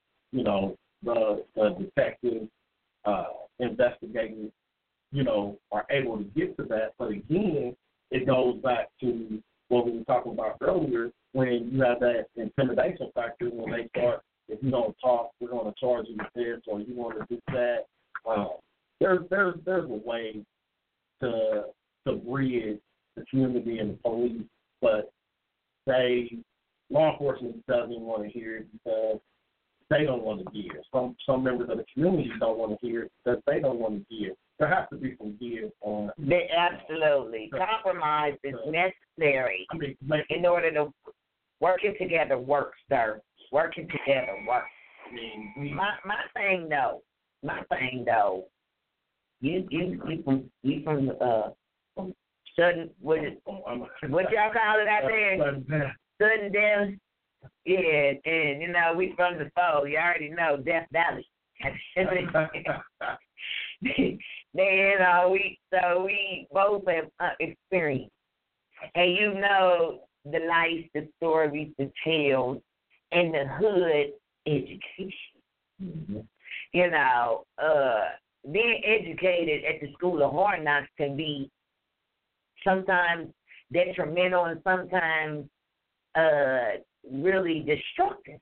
the detectives investigators, are able to get to that. But again, it goes back to what we were talking about earlier, when you have that intimidation factor, when they start, if you don't talk, we're going to charge you with this, or you want to do that. There's a way to bridge the community and the police, but law enforcement doesn't want to hear it because they don't want to give. Some members of the community don't want to hear it because they don't want to give. There has to be some give on. Absolutely. Compromise is necessary in order to working together works, sir. Working together works. My thing though, you from sudden what y'all call it out there? Sudden death. Yeah, and we from the foe. You already know Death Valley. We both have experience, and the life, the stories, the tales, and the hood education. Mm-hmm. Being educated at the School of Hard Knocks can be sometimes detrimental and sometimes really destructive.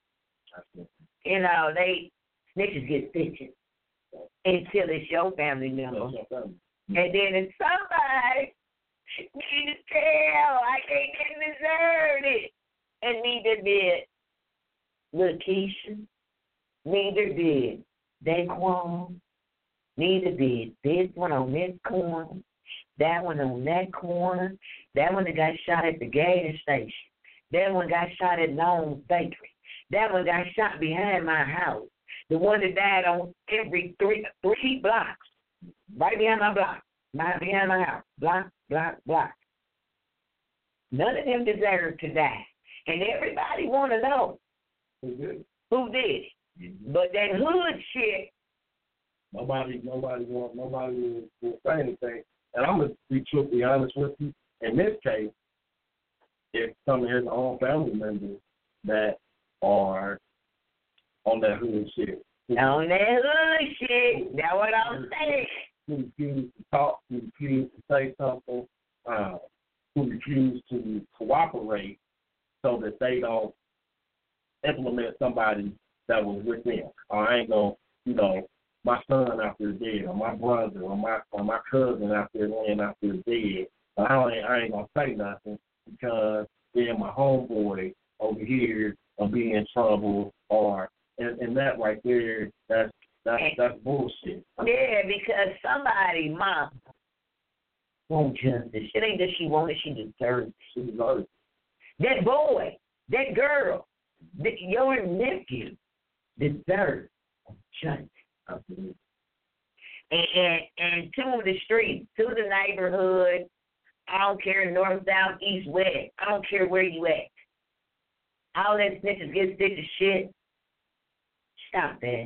Snitches get stitches until it's your family member. And then it's somebody need to tell, like they didn't deserve it. And neither did Lakeisha. Neither did Daquan. Neither did this one on this corner, that one on that corner, that one that got shot at the gas station, that one got shot at Long's Bakery, that one got shot behind my house, the one that died on every three blocks, right behind my block, right behind my house, block, block, block. None of them deserve to die. And everybody want to know who did it. But that hood shit, nobody will say anything. And I'm going to be truthfully honest with you. In this case, it's some of his own family members that are on that hood shit. On that hood shit. That's what I'm saying. Who refuse to talk, who refuse to say something, who refuse to cooperate so that they don't implement somebody that was with them. Or I ain't going to, my son out there dead, or my brother, or my cousin out there laying out there dead. I ain't going to say nothing because then my homeboy over here will be in trouble, and that right there, that's bullshit. Yeah, because somebody, mom, won't justice. It ain't that she wanted, she deserves it. She deserves it. That boy, that girl, your nephew deserves justice. Absolutely. And to the street, to the neighborhood, I don't care, north, south, east, west. I don't care where you at. All that snitches get sick of shit. Stop that.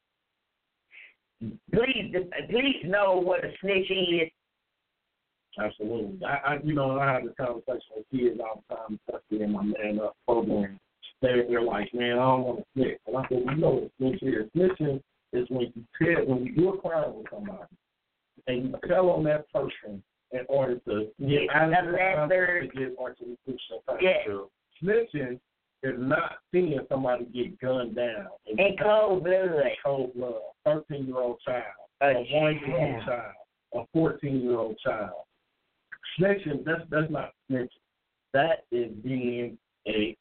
Please know what a snitch is. Absolutely. I have this conversation with kids all the time, especially in my Man Up program. They're like, man, I don't want to snitch. And I said, what a snitch is. Snitching is when you do a crime with somebody and you tell on that person in order to get out of the crime to get or to reduce your time. Snitching is not seeing somebody get gunned down. In cold blood. 13-year-old child, a 1-year-old child, a 14-year-old child. Snitching, that's not snitching. That is being a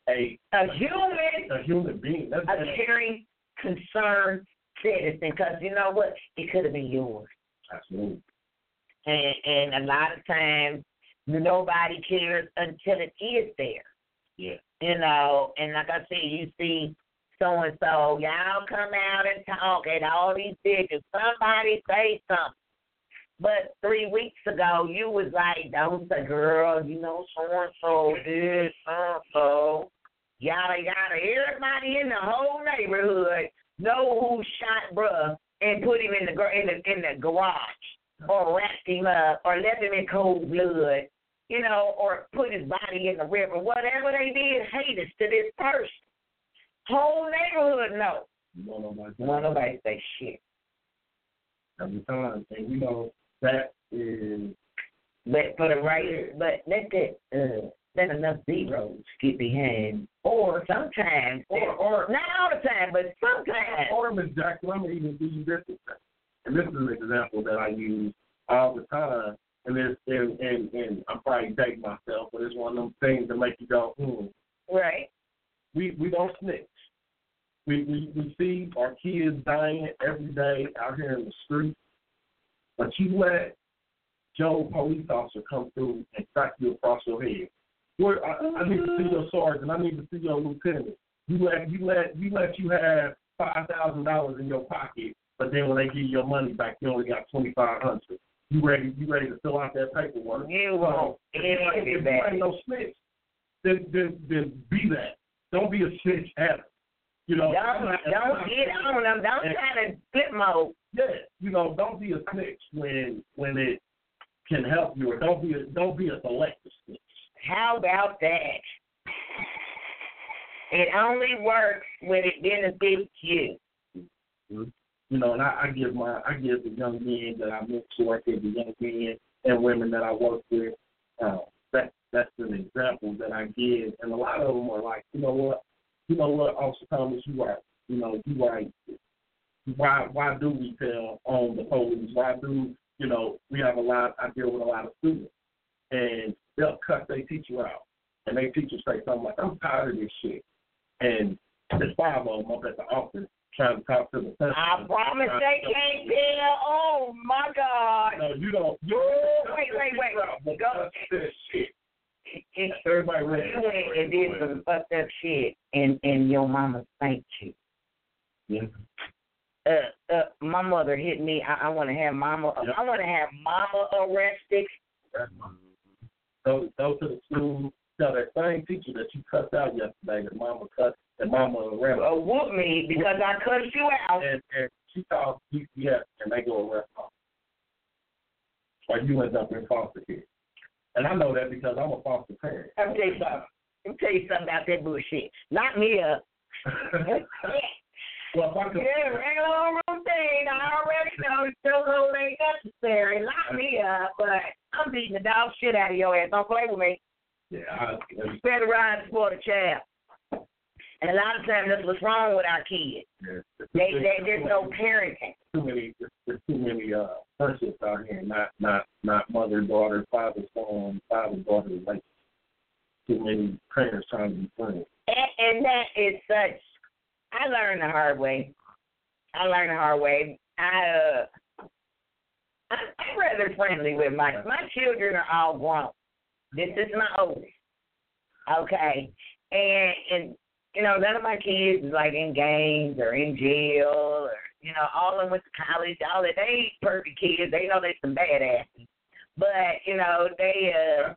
human being. That's a caring, concerned citizen. Because you know what? It could have been yours. Absolutely. And a lot of times, nobody cares until it is there. Yeah. And like I said, you see so-and-so, y'all come out and talk at all these bitches. Somebody say something. But 3 weeks ago, you was like, don't say, girl, so-and-so did so-and-so. Yada, yada. Everybody in the whole neighborhood know who shot bruh and put him in the garage or wrapped him up or left him in cold blood, or put his body in the river. Whatever they did, hate us to this person. Whole neighborhood know. Nobody say shit. Every time. And that is. But for the right, but let enough zeros get behind. Or sometimes, or not all the time, but sometimes. Or Ms. Jackson, I'm going to even give you this example. And this is an example that I use all the time. And I'm probably dating myself, but it's one of them things that make you go, Right. We don't snitch. We see our kids dying every day out here in the street, but you let Joe police officer come through and crack you across your head. I need to see your sergeant. I need to see your lieutenant. You let you have $5,000 in your pocket, but then when they give you your money back, you only got $2,500. You ready to fill out that paperwork? You won't. If you ain't no snitch, then be that. Don't be a snitch at it. Don't get on them. Don't try to flip mode. Yeah, don't be a snitch when it can help you, or don't be a selective snitch. How about that? It only works when it benefits you. Mm-hmm. And I give the young men that I mentor, I give the young men and women that I work with, that's an example that I give, and a lot of them are like, you know what, Officer Thomas, you right. You right. Why do we tell on the police? Why do I deal with a lot of students, and they'll cut their teacher out. and they teachers say something like, I'm tired of this shit. And there's 5 of them up at the office trying to talk to the principal. I promise they can't tell. Oh, my God. No, you don't. Wait. Go. This shit. Everybody ready. You went and did some fucked up shit, and your mama thanked you. Yeah. My mother hit me. I want to have mama. Yep. I want to have mama arrested. Go to the school. Tell that same teacher that you cussed out yesterday that mama cussed, that mama arrested. Whoop me because I cussed you out. And she called DCF and they go arrest her. Or you end up in foster care. And I know that because I'm a foster parent. Let me tell you something about that bullshit. Lock me up. Well, if I could, regular routine. I already know it still ain't necessary. Lock me up, but I'm beating the dog shit out of your ass. Don't play with me. yeah, Better ride for the child. And a lot of times that's what's wrong with our kids. There's no parenting. There's too many friendships out here, not mother, daughter, father, son, father, daughter, like too many parents trying to be friends. And that is such. I learned the hard way. I'm rather friendly with my children are all grown. This is my oldest. Okay. And you know, none of my kids is like in gangs or in jail or, you know, all of them went to college, all that. They ain't perfect kids. They know they some badasses. But, you know, they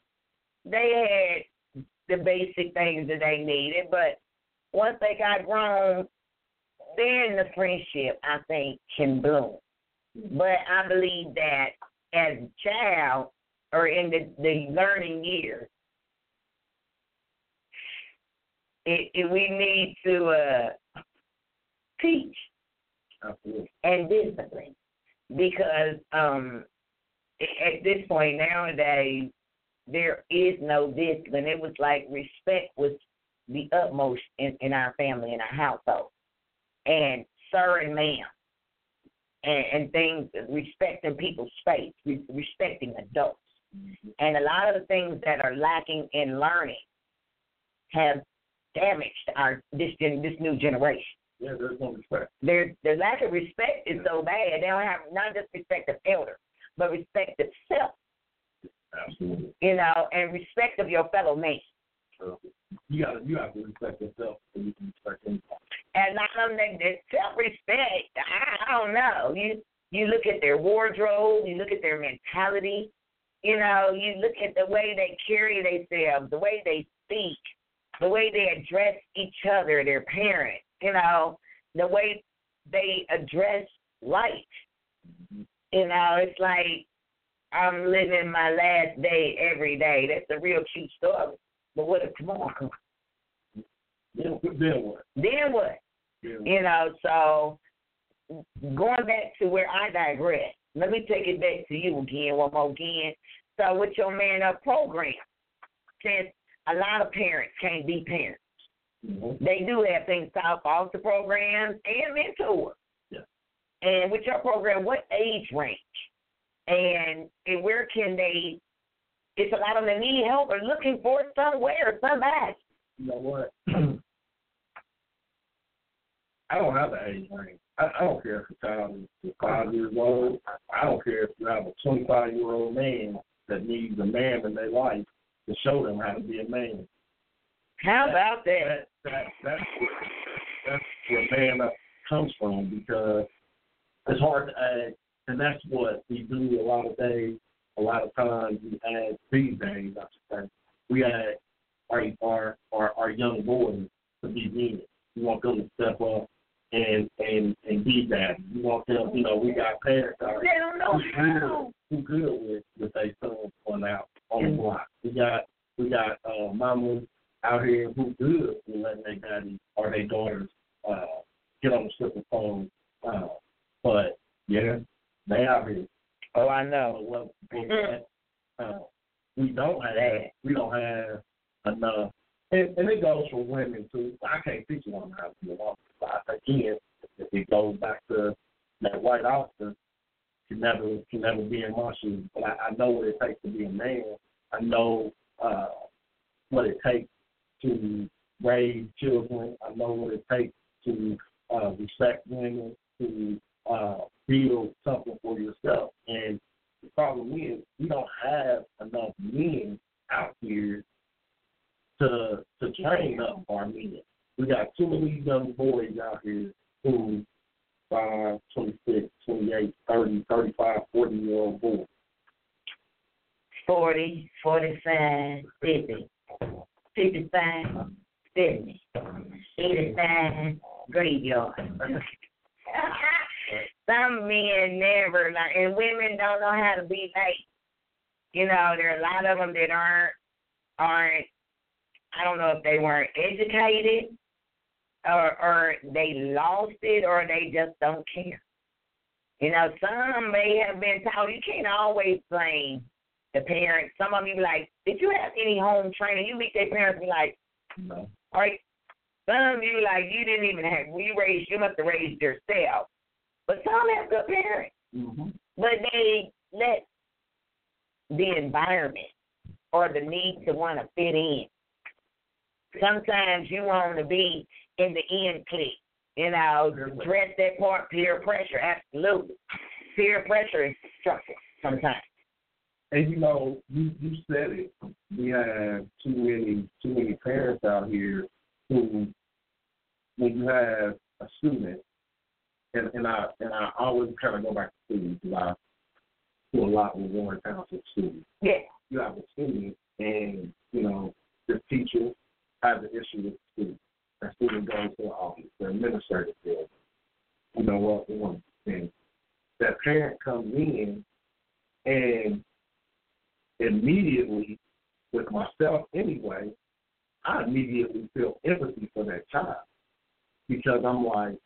had the basic things that they needed. But once they got grown, then the friendship, I think, can bloom. But I believe that as a child or in the learning years, we need to teach and discipline because at this point nowadays there is no discipline. It was like respect was the utmost in our family, in our household, and sir and ma'am, and things, respecting people's space, respecting adults, and a lot of the things that are lacking in learning have damaged this new generation. Yeah, there's no respect. The lack of respect is so bad. They don't have not just respect of elders, but respect of self. Absolutely. You know, and respect of your fellow man. So you have to respect yourself so you can respect anybody. And not only that, self-respect, I don't know. You look at their wardrobe, you look at their mentality, you know, you look at the way they carry themselves, the way they speak, the way they address each other, their parents, you know, the way they address life. You know, it's like I'm living my last day every day. That's a real cute story. But what if tomorrow? Then what? Then what? You know, so going back to where I digress, let me take it back to you again, one more again. So with your Man Up program, since a lot of parents can't be parents, they do have things called foster programs and mentors. Yeah. And with your program, what age range? And where can they, if a lot of them need help or looking for it somewhere, somebody. You know what? I don't have an age range. I don't care if a child is 5 years old. I don't care if you have a 25-year-old man that needs a man in their life to show them how to be a man. How about that? That's where Man Up comes from, because it's hard to ask, and that's what we do a lot of days. A lot of times we ask these days, I should say, we ask our young boys to be men. We want them to step up and be that. We want them, you know, we got parents out They don't know how. who good with their sons going out on the block. We got mamas out here who good with letting their daddy or their daughters get on the stripper phone. But yeah, they out here. Oh, I know. We don't have enough, and it goes for women too. I can't teach a woman how to be a woman. But again, if it goes back to that white officer, can never be in my shoes. But I know what it takes to be a man. I know what it takes to raise children. I know what it takes to respect women, to build something for yourself. And the problem is we don't have enough men out here to train up our men. We got too many young boys out here who 5, 26, 28, 30, 35, 40-year-old boys. 40, 45, 50, 55, 70, 85, graveyard. Some men never learn, and women don't know how to be late. You know, there are a lot of them that aren't. I don't know if they weren't educated, or they lost it, or they just don't care. You know, some may have been taught. You can't always blame the parents. Some of you be like, did you have any home training? You meet their parents be like, no. All right. Some of you like, you didn't even have, you must have raised yourself. But some have good parents. Mm-hmm. But they let the environment or the need to want to fit in. Sometimes you want to be in the end clique. You know, dress that part, peer pressure, absolutely. Peer pressure is destructive sometimes. And you know, you said it. We have too many parents out here who, when you have a student, and I always kind of go back to students because I do a lot with Warren Township students. Yeah. You have a student, and you know, the teacher has an issue with the student. That student goes to the office, the administrator says, you know what, we want to do. That parent comes in, and immediately, with myself anyway, I immediately feel empathy for that child because I'm like,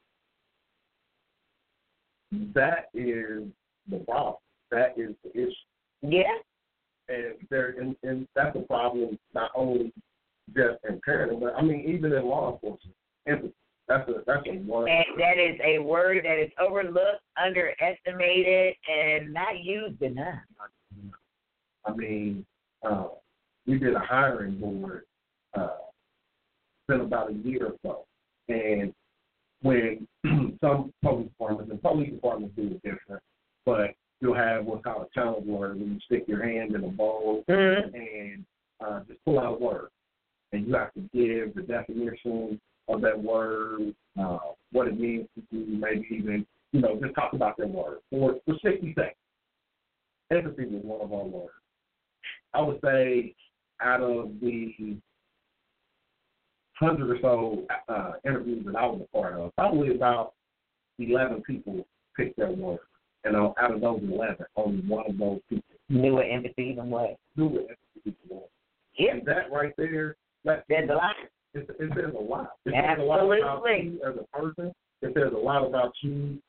that is the problem. That is the issue. Yeah. And that's a problem not only just in parenting, but I mean even in law enforcement. Empathy. That's a word. And that is a word that is overlooked, underestimated, and not used enough. I mean, we did a hiring board been about a year or so, and when some police departments do it different, but you'll have what's called a challenge word when you stick your hand in a bowl and just pull out a word, and you have to give the definition of that word, what it means to you, maybe even, you know, just talk about that word for 60 seconds. Empathy was one of our words. I would say out of the 100 or so interviews that I was a part of, probably about 11 people picked that word. And out of those 11, only one of those people knew what empathy even was. Yeah. And that right there, there's a lot. It says a lot. It says a lot about you as a person. It says a lot about you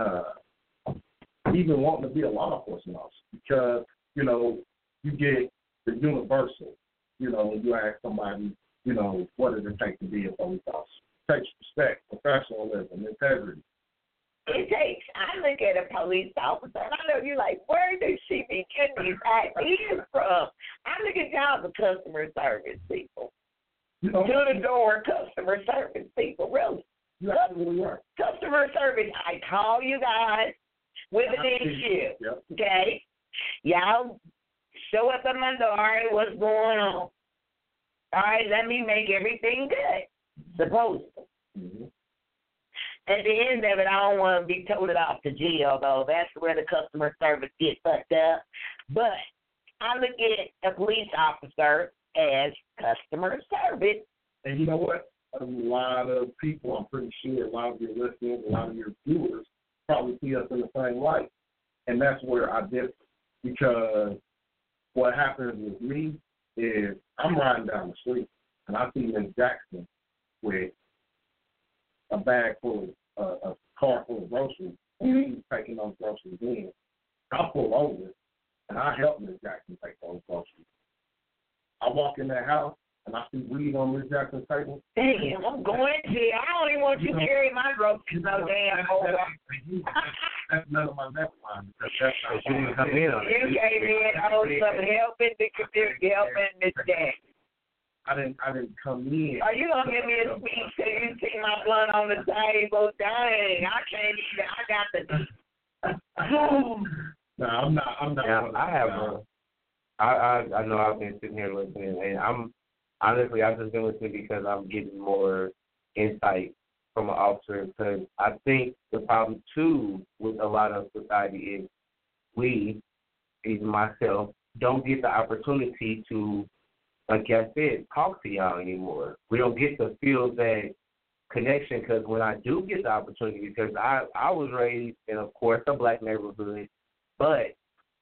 even wanting to be a law enforcement officer because, you know, you get the universal, you know, when you ask somebody, you know, what does it take to be a police officer? It takes respect, professionalism, integrity. It takes, I look at a police officer, and I know you're like, where does she be getting these ideas from? I look at y'all as customer service people. You know, to the door customer service people, really. Customer service. I call you guys with an issue. Yep. Okay? Y'all show up at my door. All right, what's going on? All right, let me make everything good. Supposedly. Mm-hmm. At the end of it, I don't want to be toted off to jail, though. That's where the customer service gets fucked up. But I look at a police officer as customer service. And you know what? A lot of people, I'm pretty sure, a lot of your listeners, a lot of your viewers probably see us in the same light. And that's where I differ. Because what happens with me is I'm riding down the street and I see Miss Jackson with a bag full of a car full of groceries. And she's taking those groceries in. I pull over and I help Miss Jackson take those groceries. I walk in that house and I see weed on Miss Jackson's table. Damn, I'm going to jail. I don't even want you to carry my groceries so damn over. That's none of my backline because that's how you didn't come in on it. You came in on some helping Miss Jackson. I didn't come in. Are you gonna give me a speech till you see my blunt on the table? Dang, I can't even. I got the. No, I'm not. Yeah, I have. I know I've been sitting here listening, and I've just been listening because I'm getting more insight from an officer. Because I think the problem too with a lot of society is we, even myself, don't get the opportunity to, like I said, talk to y'all anymore. We don't get to feel that connection, because when I do get the opportunity, because I was raised in, of course, a black neighborhood, but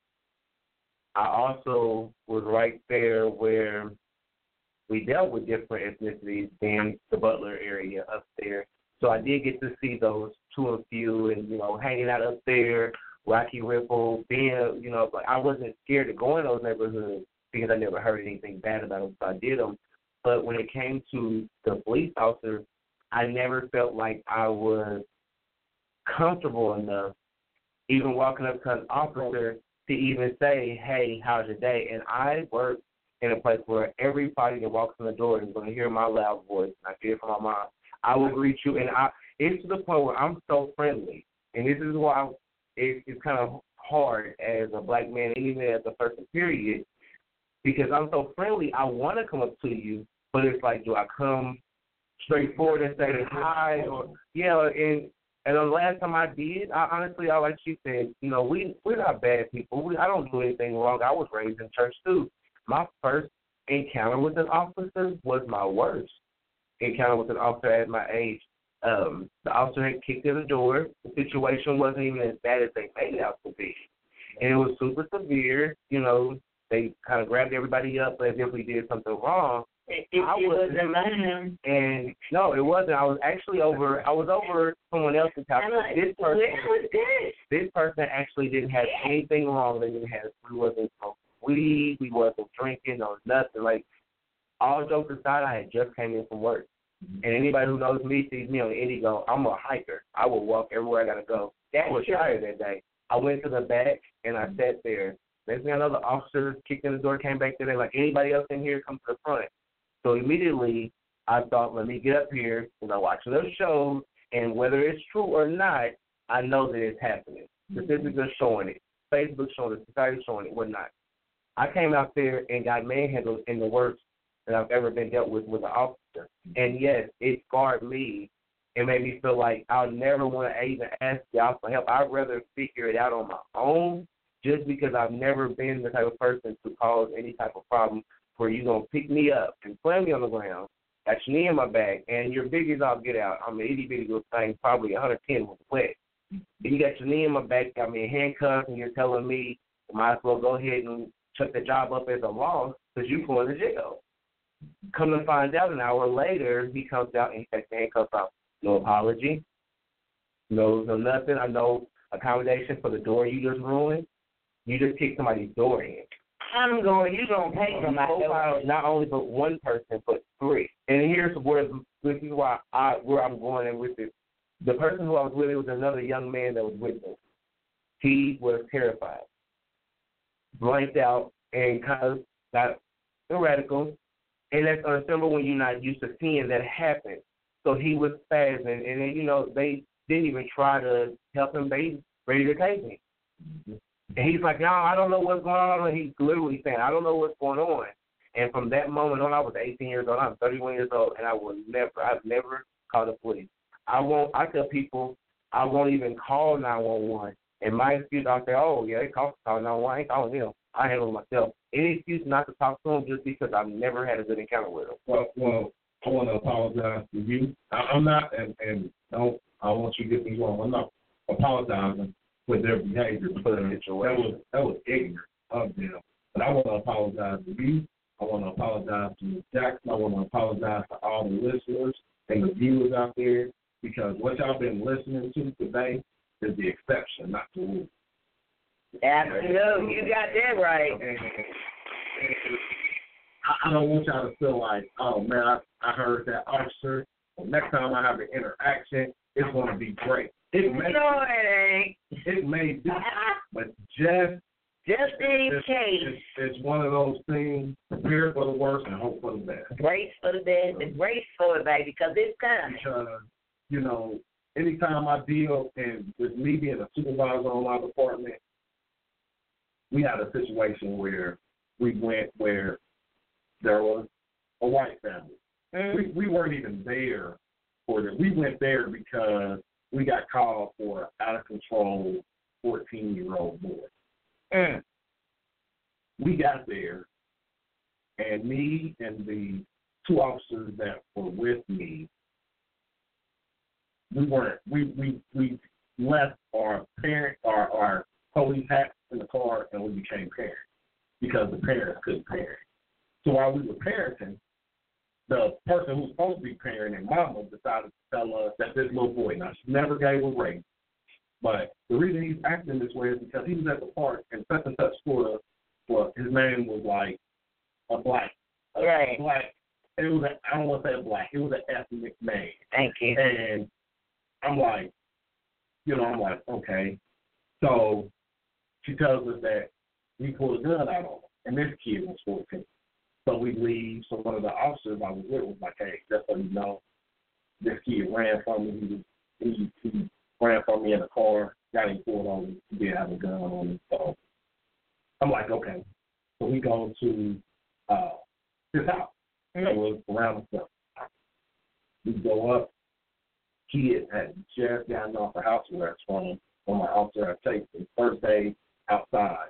I also was right there where we dealt with different ethnicities in the Butler area up there. So I did get to see those two and few, and, hanging out up there, Rocky Ripple, being, like I wasn't scared to go in those neighborhoods because I never heard anything bad about them, so I did them. But when it came to the police officer, I never felt like I was comfortable enough, even walking up to an officer, to even say, hey, how's your day? And I work in a place where everybody that walks in the door is going to hear my loud voice, and I hear it from my mom. I will greet you, and it's to the point where I'm so friendly. And this is why it's kind of hard as a black man, even as a person, period, because I'm so friendly. I want to come up to you, but it's like, do I come straight forward and say hi? Or, and the last time I did, I honestly, like she said, we're not bad people. I don't do anything wrong. I was raised in church, too. My first encounter with an officer was my worst encounter with an officer at my age. The officer had kicked in the door. The situation wasn't even as bad as they made it out to be. And it was super severe. They kind of grabbed everybody up as if we did something wrong. It wasn't mine. And no, it wasn't. I was over someone else's house. This person actually didn't have anything wrong. We wasn't smoking weed. We wasn't drinking or nothing. Like, all jokes aside, I had just came in from work. And anybody who knows me sees me on the Indigo. I'm a hiker. I will walk everywhere I got to go. I was tired that day. I went to the back, and I sat there. Next thing I know, the officer kicked in the door, came back there, like, anybody else in here, come to the front. So immediately, I thought, let me get up here, watching those shows, and whether it's true or not, I know that it's happening. Statistics are showing it. Facebook showing it. Society showing it, whatnot. I came out there and got manhandled in the worst that I've ever been dealt with an officer. And yes, it scarred me. It made me feel like I'll never want to even ask y'all for help. I'd rather figure it out on my own, just because I've never been the type of person to cause any type of problem where you're going to pick me up and slam me on the ground, got your knee in my back, and you're big as I'll get out. I'm an itty-bitty little thing, probably 110 with wet. And you got your knee in my back, got me in handcuffs, and you're telling me I might as well go ahead and chuck the job up as a loss because you're going to jail. Come to find out, an hour later, he comes out and he takes the handcuffs off. No apology. No nothing. I know accommodation for the door you just ruined. You just kicked somebody's door in. You're going to pay for my door. Not only but one person, but three. And here's this is where I'm going in with it. The person who I was with, it was another young man that was with me. He was terrified, blanked out, and kind of got radical. And that's understandable when you're not used to seeing that happen. So he was spazzing, and then, they didn't even try to help him. They ready to take me. And he's like, no, I don't know what's going on. And he's literally saying, I don't know what's going on. And from that moment on, I was 18 years old. I'm 31 years old, and I've never called the police. I tell people I won't even call 911. And my excuse, I'll say, oh, yeah, they call 911. I ain't calling them. I handle it myself. Any excuse not to talk to them just because I've never had a good encounter with them. Well, I want to apologize to you. I'm not, and don't, I want you to get me wrong. I'm not apologizing for their behavior, but that was ignorant of them. But I want to apologize to you. I want to apologize to Ms. Jackson. I want to apologize to all the listeners and the viewers out there, because what y'all been listening to today is the exception, not the rule. Absolutely. You got that right. I don't want y'all to feel like, oh, man, I heard that officer. Well, next time I have an interaction, it's going to be great. It may be, but just Just in case. It's one of those things, prepare for the worst and hope for the best. Brace for the best and brace for it, baby, because it's coming. Because, anytime I deal with me being a supervisor on my department, we had a situation where we went where there was a white family. Mm-hmm. We weren't even there for it. We went there because we got called for out of control 14-year-old boy. Mm. We got there, and me and the two officers that were with me, we left our police hats in the car, and we became parents because the parents couldn't parent. So while we were parenting, the person who was supposed to be parenting, mama, decided to tell us that this little boy, now she never gave a rape, but the reason he's acting this way is because he was at the park and such Florida, well, his name was like a black. Right. Black. It was I don't want to say black. It was an ethnic name. Thank you. And I'm like, okay. So she tells us that we pulled a gun out on him, and this kid was 14. So we leave. So one of the officers I was with was like, hey, just so you know, this kid ran from me. He ran from me in the car, got him pulled over. He did have a gun on him. So I'm like, okay. So we go to his house. It was around the corner. We go up. Kid had just gotten off the house arrest from my officer at Chase. His first day outside.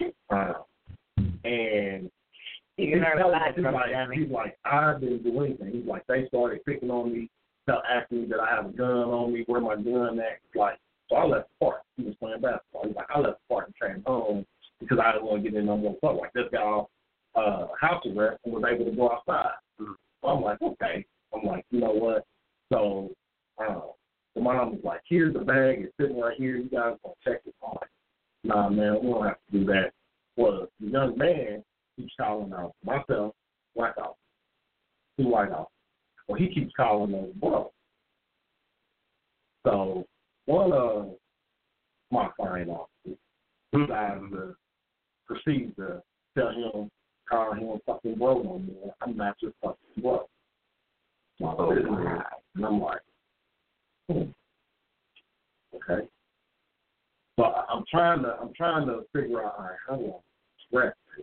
And he's like, I've been delinquent. He's like, they started picking on me, asking me that I have a gun on me, where my gun at. Like, so I left the park. He was playing basketball. He's like, I left the park and came home because I didn't want to get in no more trouble. Like, this guy off house arrest and was able to go outside. So I'm like, okay. I'm like, you know what? So the mom was like, here's the bag. It's sitting right here. You guys going to check it. I'm like, nah, man, we don't have to do that. Well, the young man keeps calling out myself, black officer, two white officers. Well, he keeps calling those bro. So one of my fine officers decides to proceed to tell him, call him fucking bro no more. I'm not your fucking bro. And I'm like, okay. So I'm trying to figure out how to express it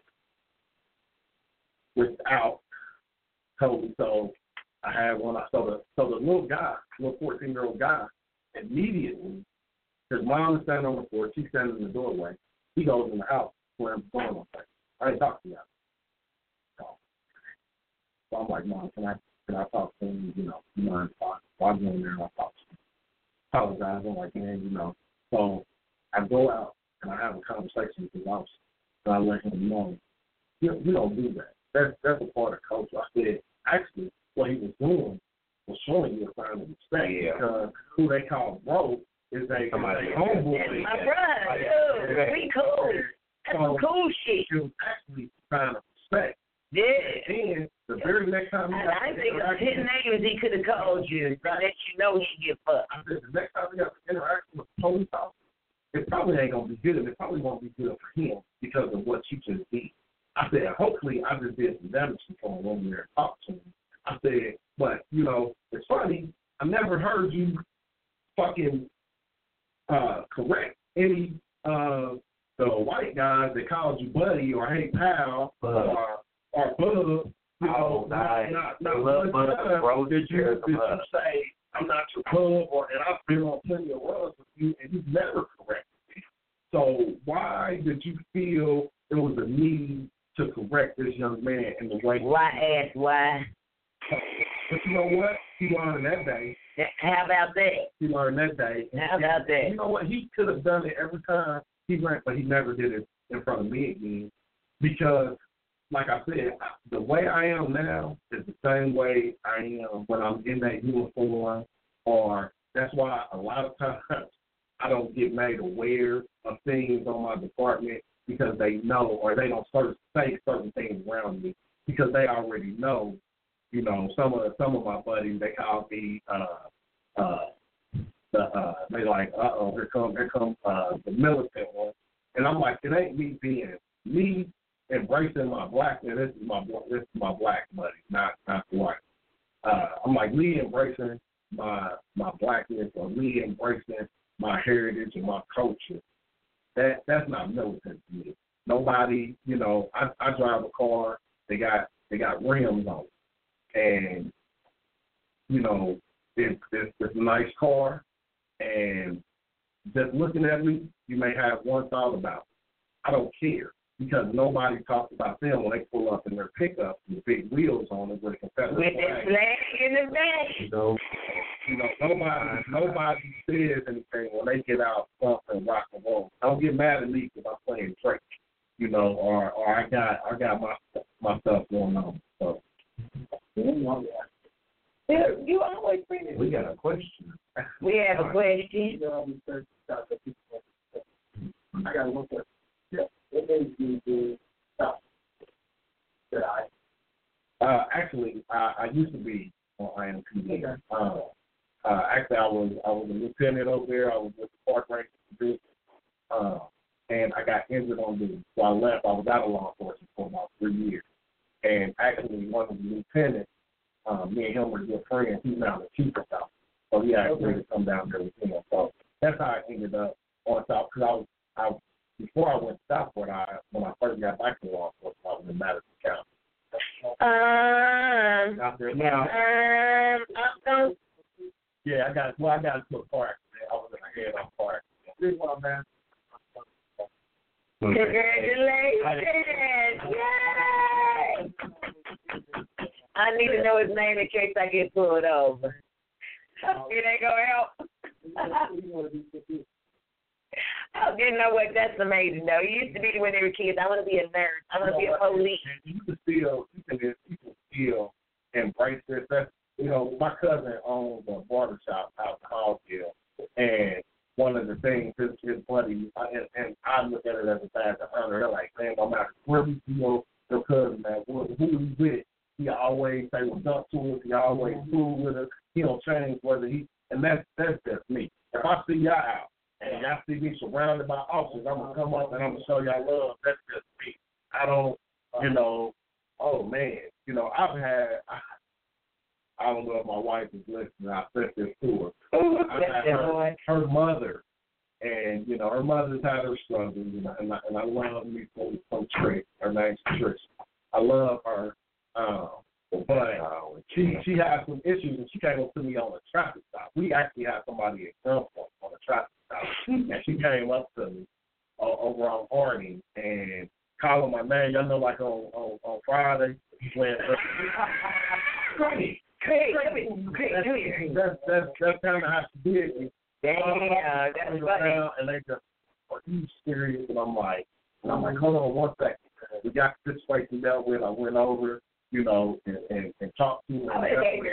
without totally. So I had one. So the little 14-year-old guy, immediately, his mom is standing on the porch. She's standing in the doorway. He goes in the house where I'm going on. I ain't talking to you. So I'm like, Mom, can I talk to him? You mind if I go in there and I talk to him? Apologize. I'm like, man, So I go out and I have a conversation with his officer, and I let him know, you don't do that. That's a part of culture. I said, actually, what he was doing was showing you a sign of respect because who they call bro is they homeboy. That's my brother. We cool. That's some cool shit. It was actually a sign of respect. Yeah. And the very next time I think his name is he could have called you to let you know he didn't get fucked. I said, the next time we have an interaction with the police officer, it probably ain't going to be good, and it probably won't be good for him because of what you just did. I said, hopefully I just did some damage control over there and talked to him. I said, but, it's funny, I never heard you fucking correct any of the white guys that called you buddy or hey pal or bub. Bro, did you say I'm not your bub and I've been on plenty of runs with you and you've never corrected me. So why did you feel there was a need to correct this young man in the way? Why? But you know what? He learned that day. How about that? He learned that day. How about that? You know what? He could have done it every time he ran, but he never did it in front of me again because, like I said, the way I am now is the same way I am when I'm in that uniform, or that's why a lot of times I don't get made aware of things on my department because they know or they don't say certain things around me because they already know. Some of my buddies, they call me they like, here come the militant one. And I'm like, it ain't me being me embracing my blackness. This is my black buddy, not white. I'm like, me embracing my blackness or me embracing my heritage and my culture. That's not militant to me. Nobody, you know, I drive a car. They got rims on it, and you know, it's a nice car. And just looking at me, you may have one thought about it. I don't care because nobody talks about them when they pull up in their pickup with big wheels on it with a Confederate with the flag in the back. You know, nobody says anything when they get out bump and rock and roll. Don't get mad at me because I'm playing Drake, you know, or I got my stuff going on. So you always bring it. We got a question. We have a question. I got to look at what made you do stop? Actually, I used to be on IMPD. Actually, I was a lieutenant over there. I was with the Park Ranger division, and I got injured on duty. So I left. I was out of law enforcement for about 3 years. And actually, one of the lieutenants, me and him were good friends. He's now the chief of South. So he asked me to come down there with him. So that's how I ended up on South. Because before I went to Southport, when I first got back to law enforcement, I was in Madison County. Yeah, I got into a car accident. I was in a head-on car accident. Congratulations! Yay! I need to know his name in case I get pulled over. It ain't gonna help. Oh, you know what? That's amazing, though. It used to be when they were kids. I want to be a nurse. I want to be a police. You can still embrace this. That's, you know, my cousin owns a barbershop out in Hallsville, and one of the things his buddy, and I look at it as a badge of honor. They're like, man, no matter where we see your cousin, man, who he's with, he always say what's up to us. He always cool with us. He don't change whether he, and that's just me. If I see y'all out, and y'all see me surrounded by officers, I'm going to come up and I'm going to show y'all love. That's just me. I don't, you know, oh, man. You know, I don't know if my wife is listening. I said this to her. Her mother, and, you know, her mother's had her struggles, and I love me from Trish. Her name's Trish. I love her. But she has some issues, and she came up to me on a traffic stop. We actually had somebody at gunpoint on a traffic stop, and she came up to me over on Harney and calling my name. Y'all know, like on Friday when that's kind of how she did me. Damn, that's funny. And they just, are you serious? And I'm like, hold on one second. We got this situation dealt with. I went over, you know, and talked to her.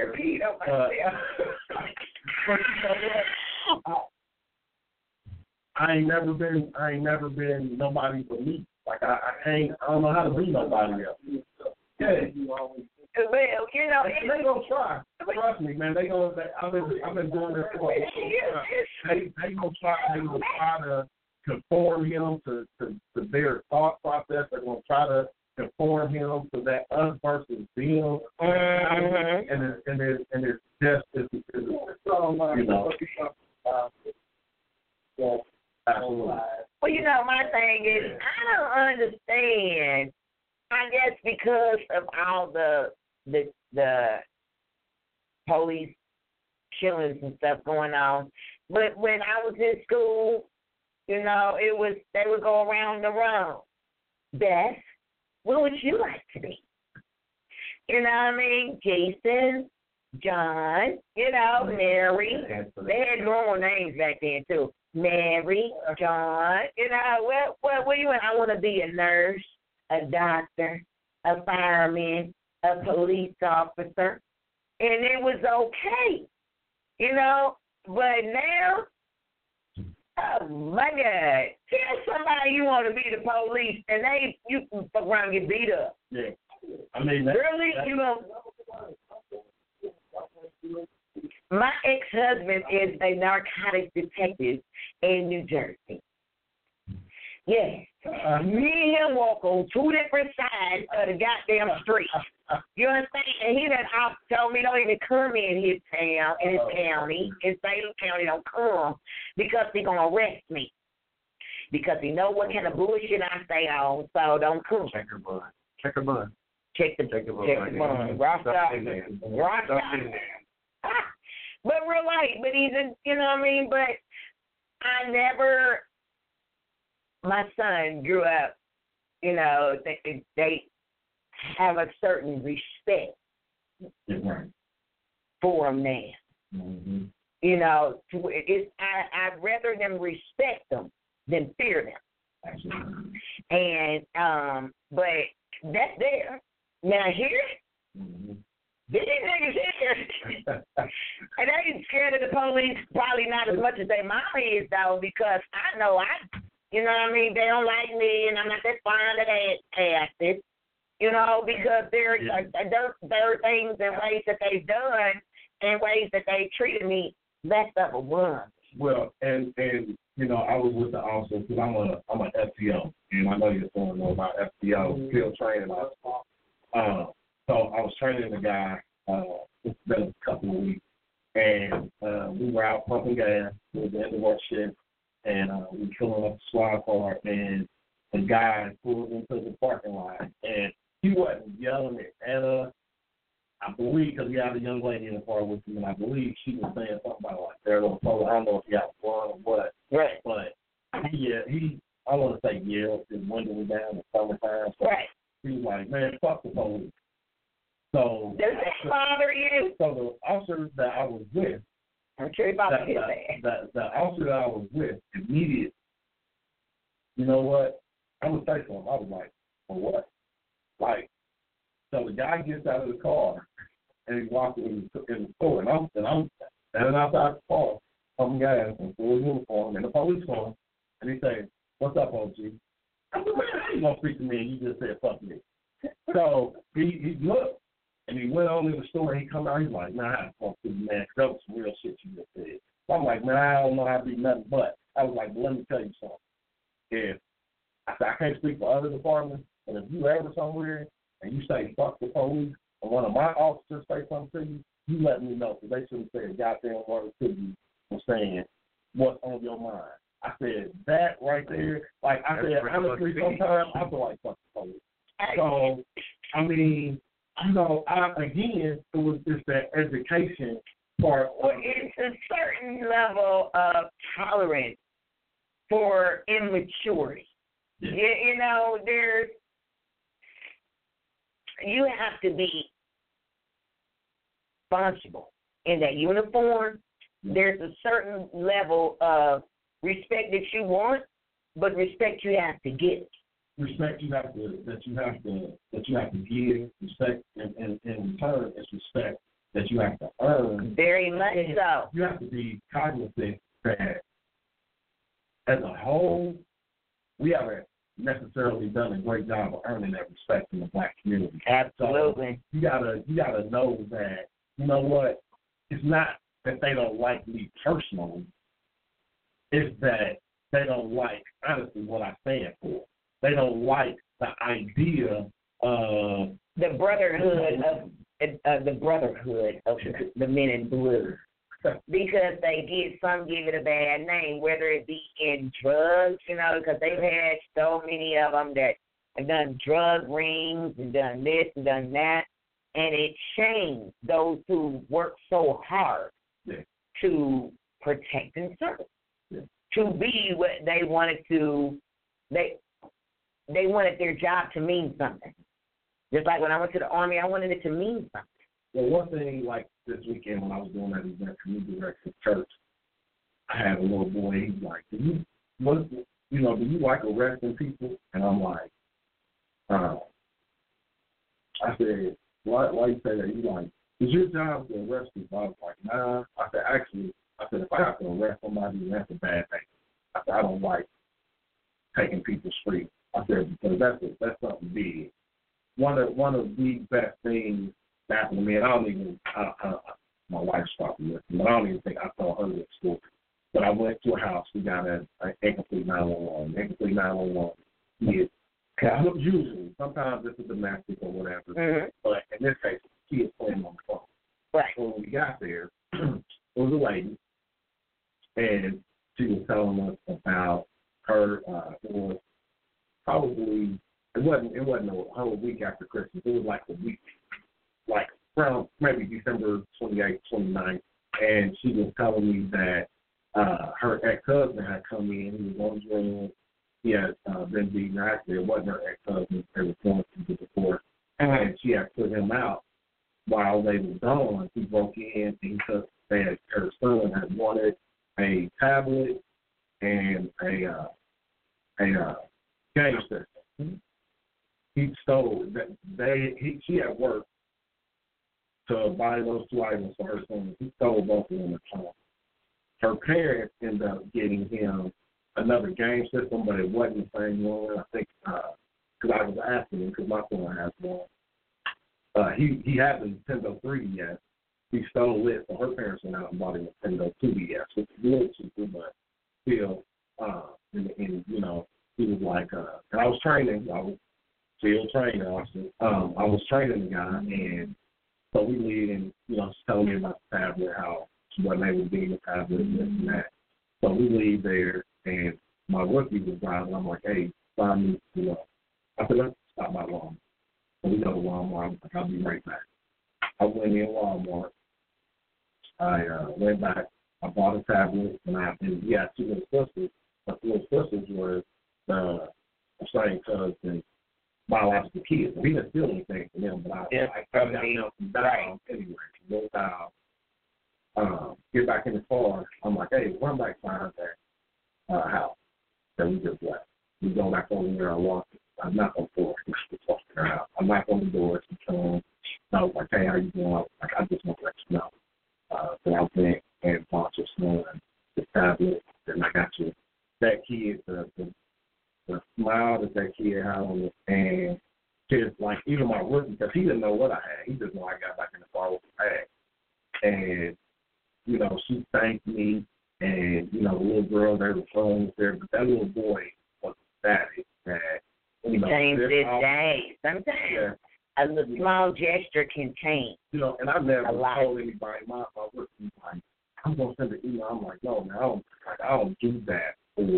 I ain't never been nobody but me. Like I don't know how to be nobody else. Yeah. Well, you know, they gonna try. Trust me, man. I've been doing this for a long time. They gonna try. They gonna try to conform him to their thought process. They're gonna try to conform him to that us versus them. And it's just you know. Yeah, absolutely. Well, you know, my thing is I don't understand. I guess because of all the police killings and stuff going on. But when I was in school, you know, they would go around the room. Beth, what would you like to be? You know what I mean? Jason, John, you know, Mary. They had normal names back then too. Mary, John, you know, what do you want? I want to be a nurse, a doctor, a fireman, a police officer, and it was okay, you know. But now, oh my God, tell somebody you want to be the police, and you fuck around and get beat up. Yeah, I mean, really, you know. My ex-husband is a narcotics detective in New Jersey. Yes. Me and him walk on two different sides of the goddamn street. You understand? And he done told me don't even come in his town, in his county, in Salem County, don't come because he gonna arrest me. Because he know what kind of bullshit I stay on, so don't come. Check your bun. Check your bun. Check the bun. Rock out. But we're like, but he's a, you know what I mean? But my son grew up, you know, they have a certain respect for a man. Mm-hmm. You know, I'd rather them respect them than fear them. Absolutely. And, but that's there. Now here, these niggas here, and they ain't scared of the police, probably not as much as their mama is, though, because I know you know what I mean, they don't like me, and I'm not that fond of that acid, you know, because there are things and ways that they've done and ways that they treated me less of a one. Well, and you know, I was with the officer because I'm an FTO, and I know you're going to know about FTO, field training. So I was training the guy. It's been a couple of weeks, and we were out pumping gas. It was the end of our shift, and we were filling up the squad car, and the guy pulled into the parking lot, and he wasn't yelling at us. I believe because he had a young lady in the car with him, and I believe she was saying something about like they're going to pull. I don't know if he got a gun or what. Right. But he I want to say yelled. His window was down in the summertime. So right. He was like, man, fuck the police. So does that bother you? So the officer that I was with, I'm sure about to hit that. The officer that I was with immediately, you know what? I would say something. I was like, for what? Like, so the guy gets out of the car and he walks in the store, and I'm standing outside the car, pumping gas in full uniform in the police car, and he says, "What's up, OG?" I said, "Man, how you gonna speak to me and you just said fuck me?" So he looked. And he went on in the store, and he come out, he's like, "Nah, I have to talk to you, man, 'cause that was some real shit you just said." So I'm like, "Man, I don't know how to be nothing but." I was like, "Let me tell you something. If I said I can't speak for other departments, but if you ever somewhere and you say fuck the police, and one of my officers say something to you, you let me know, because they shouldn't say a goddamn word to you for saying what's on your mind." I said that right there. Like I said, honestly, sometimes I feel like fuck the police. So I mean. You know, again, it was just that education part. Well, it's a certain level of tolerance for immaturity. Yeah. You know, you have to be responsible in that uniform. Yeah. There's a certain level of respect that you want, but respect you have to get. Respect you have to give. Respect in return is respect that you have to earn. Very much so. You have to be cognizant that as a whole, we haven't necessarily done a great job of earning that respect in the black community. Absolutely. So you gotta know that, you know what, it's not that they don't like me personally, it's that they don't like honestly what I stand for. They don't like the idea of the brotherhood of the men in blue, because some give it a bad name, whether it be in drugs, you know, because they've had so many of them that have done drug rings and done this and done that, and it shames those who work so hard to protect and serve, to be what they wanted to. They wanted their job to mean something. Just like when I went to the Army, I wanted it to mean something. Well, one thing, like this weekend when I was doing that event for New Direction Church, I had a little boy, he's like, do you like arresting people? And I'm like, I said, why you say that? He's like, is your job to arrest people? I was like, nah. I said, if I have to arrest somebody, that's a bad thing. I said, I don't like taking people's free. I said, because that's something big. One of the best things that happened to me, and my wife stopped me with me, but I don't even think I told her this story. But I went to a house. We got an incomplete 911. Incomplete 911 is kind of usually. Sometimes it's a domestic or whatever. Mm-hmm. But in this case, she is playing on the phone. Right. So when we got there, it was a lady, and she was telling us about her. It was probably it wasn't a whole week after Christmas. It was like a week, like around maybe December 28th, 29th, and she was telling me that her ex-husband had come in. He was on drugs. He had been beaten. Actually, it wasn't her ex-husband. They were going through the divorce, and she had put him out. While they were gone, he broke in and took that her son had wanted a tablet and a game system. He stole that. She had worked to buy those two items for her son. He stole both of them at home. Her parents ended up getting him another game system, but it wasn't the same one. I think because I was asking him because my son has one. He had the Nintendo 3DS. He stole it, so her parents went out and bought a Nintendo 2DS, which is really cheaper, but still, and you know, he was like, and I was training. I was still training, obviously. I was training the guy, and so we leave, and you know, she's telling me about the tablet, how she wasn't able to be in the tablet, and this and that. So we leave there, and my rookie was driving. I'm like, hey, find me, you know. I said, let's stop by Walmart. So we go to Walmart. I was like, I'll be right back. I went in Walmart. I went back. I bought a tablet, and we had two little sisters. My little sisters were the same cousin, biological kids. We didn't steal anything from them, but I got them down anyway. Go down. Get back in the car. I'm like, hey, run back behind that house that we just left. We go back over there. I walk. I knock on the door. I knock on the door. She comes. I was like, hey, how you doing? I was like, I just want to let you know. So I went and bought your son the tablet, and I got you that kid, the smile that kid had on it, and just like even my work, because he didn't know what I had. He just knew I got back in the car with the bag. And, you know, she thanked me, and, you know, the little girl, there was phones there, but that little boy was ecstatic that, you know, change this day. Sometimes a little small gesture can change. You know, and I've never told anybody, my work, like, I'm going to send an email. I'm like, no, man, I don't do that.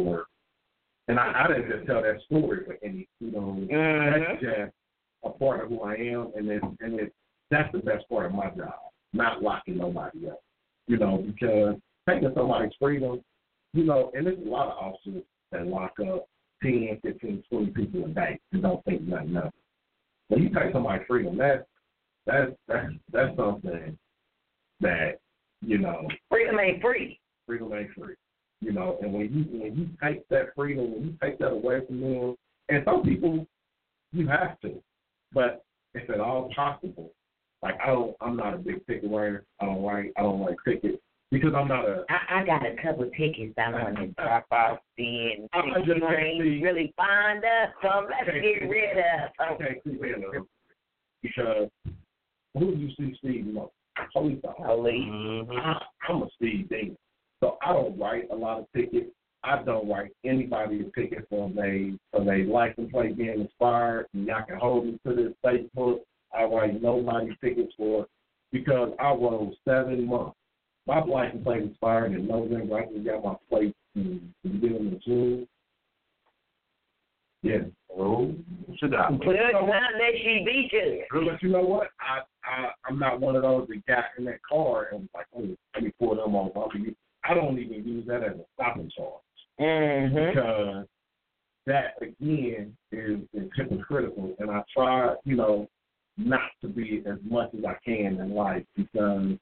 And I didn't just tell that story for any, you know, that's just a part of who I am, and that's the best part of my job, not locking nobody up, you know, because taking somebody's freedom, you know, and there's a lot of officers that lock up 10, 15, 20 people a day and don't think nothing of it. When you take somebody's freedom, that's something that, you know. Freedom ain't free. Freedom ain't free. You know, and when you take that freedom, when you take that away from them, and some people, you have to, but if at all possible, like I'm not a big ticket writer. I don't write tickets because I'm not a. I got a couple of tickets I want to drop off in. You ain't really fond of, so let's get rid of. I can't keep rid of them because who do you see Steve most? Police officer. I'm a Steve Dean. So I don't write a lot of tickets. I don't write anybody a ticket for they license plate being expired, and y'all can hold me to this Facebook. I write nobody tickets for because I rode 7 months. My license plate expired in November. I just got my plate in the beginning of June. Yeah. Oh, should I? Put it on let you be good. But you know what? I'm not one of those that got in that car and was like, oh, let me pull them over. I don't even use that as a stopping charge. Because that, again, is hypocritical. And I try, you know, not to be as much as I can in life because,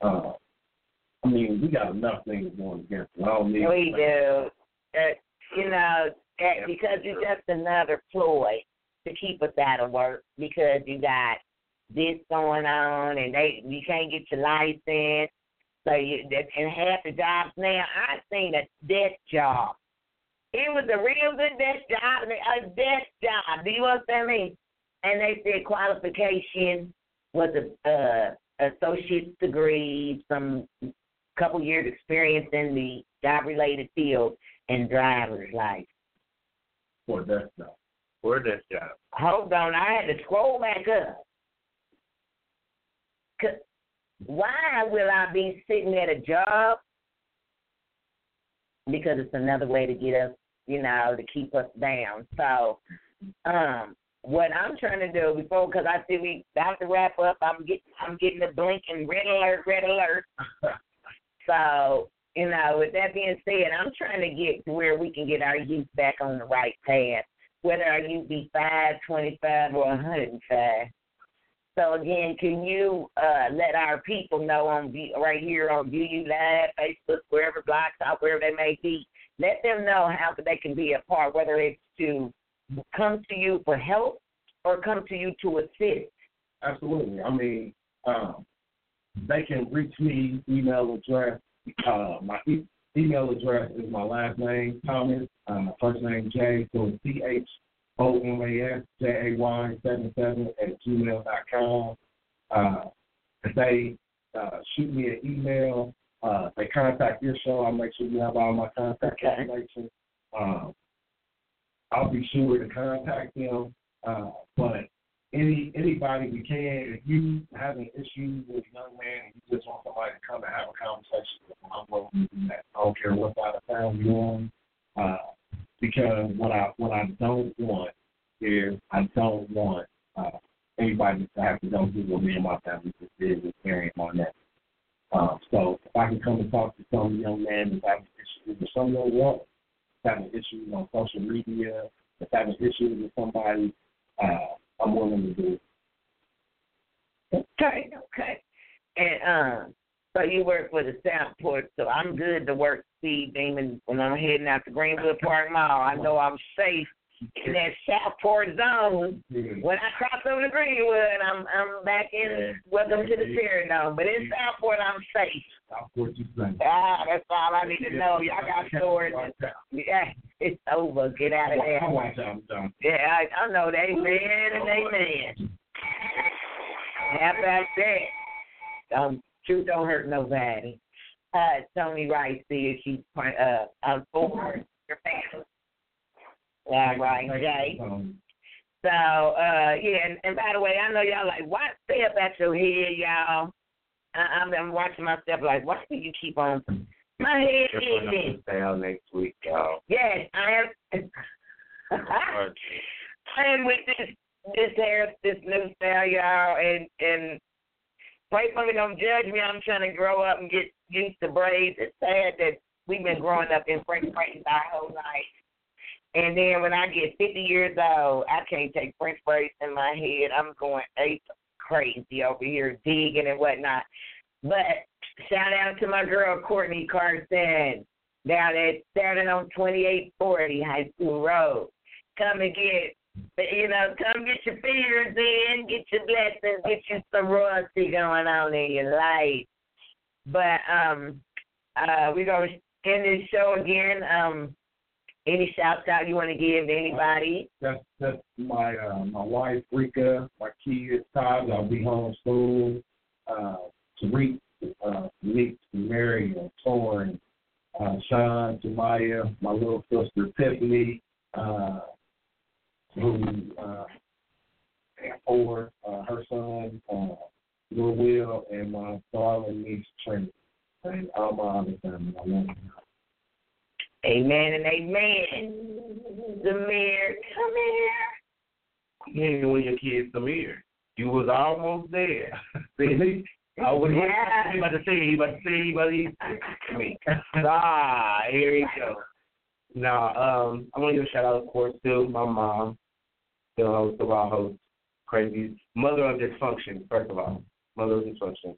I mean, we got enough things going against us. I don't need we do. You know, because it's just another ploy to keep us out of work because you got this going on and you can't get your license. So and half the jobs now, I seen a desk job. It was a real good desk job, a desk job. Do you understand me? And they said qualification was a associate's degree, some couple years experience in the job-related field and driver's license. For that job. For that job. Hold on, I had to scroll back up. Why will I be sitting at a job? Because it's another way to get us, to keep us down. So, what I'm trying to do before, because I see we about to wrap up, I'm getting the blinking red alert. So, with that being said, I'm trying to get to where we can get our youth back on the right path, whether our youth be 5, 25, or 105. So, again, can you let our people know right here on VU Live, Facebook, wherever, Blog Talk, wherever they may be, let them know how they can be a part, whether it's to come to you for help or come to you to assist. Absolutely. I mean, they can reach me, email address. My email address is my last name, Thomas, first name, Jay, so CHOMASJAY77@gmail.com. If they shoot me an email, if they contact your show, I'll make sure you have all my contact information. I'll be sure to contact them. But anybody we can, if you have an issue with a young man and you just want somebody to come and have a conversation with them, I'm willing to do that. I don't care what side of town you're on. Because what I don't want is I don't want anybody to have to go through what me and my family just did with Mary and Marnette. So if I can come and talk to some young man that's having issues with some young woman that's having issues on social media, that's having issues with somebody, I'm willing to do it. Okay. And so you work for the Southport, so I'm good to work speed demon when I'm heading out to Greenwood Park Mall. I know I'm safe in that Southport zone. When I cross over to Greenwood, I'm back in. Welcome to the Paradigm. But in Southport, I'm safe. Southport, you say. That's all I need to know. Y'all got stores. Yeah, it's over. Get out of there. Yeah, I know. Amen and amen. How about that? Truth don't hurt nobody. Tony Rice said she's for your family. Yeah, right, Jay. So, and by the way, I know y'all like, what? Stay up at your head, y'all. I'm watching myself like, why do you keep on? My head itching. Stay out next week, y'all. Yes, I am. I am with this new style, y'all, and pray for me, don't judge me. I'm trying to grow up and get used to braids. It's sad that we've been growing up in French braids our whole life. And then when I get 50 years old, I can't take French braids in my head. I'm going ape crazy over here, digging and whatnot. But shout out to my girl, Courtney Carson, down at starting on 2840 High School Road. Come and come get your fears in, get your blessings, get you some royalty going on in your life. But we're going to end this show again. Any shouts out you want to give to anybody? That's my wife, Rika, my kids, Todd. I'll be home soon. Tariq, Nick, Mary, Torrin, Sean, Jemiah, my little sister, Tiffany, who for her son, Lil Will, and my darling niece, Trina. And all my other family. I love you. Amen and amen. Zamir, come here. You ain't when your kids come here. You was almost there. See? I was about to say, me. Here you go. Now, I want to give a shout out, of course, to my mom, the host of our host, crazy mother of dysfunction. First of all, mother of dysfunction.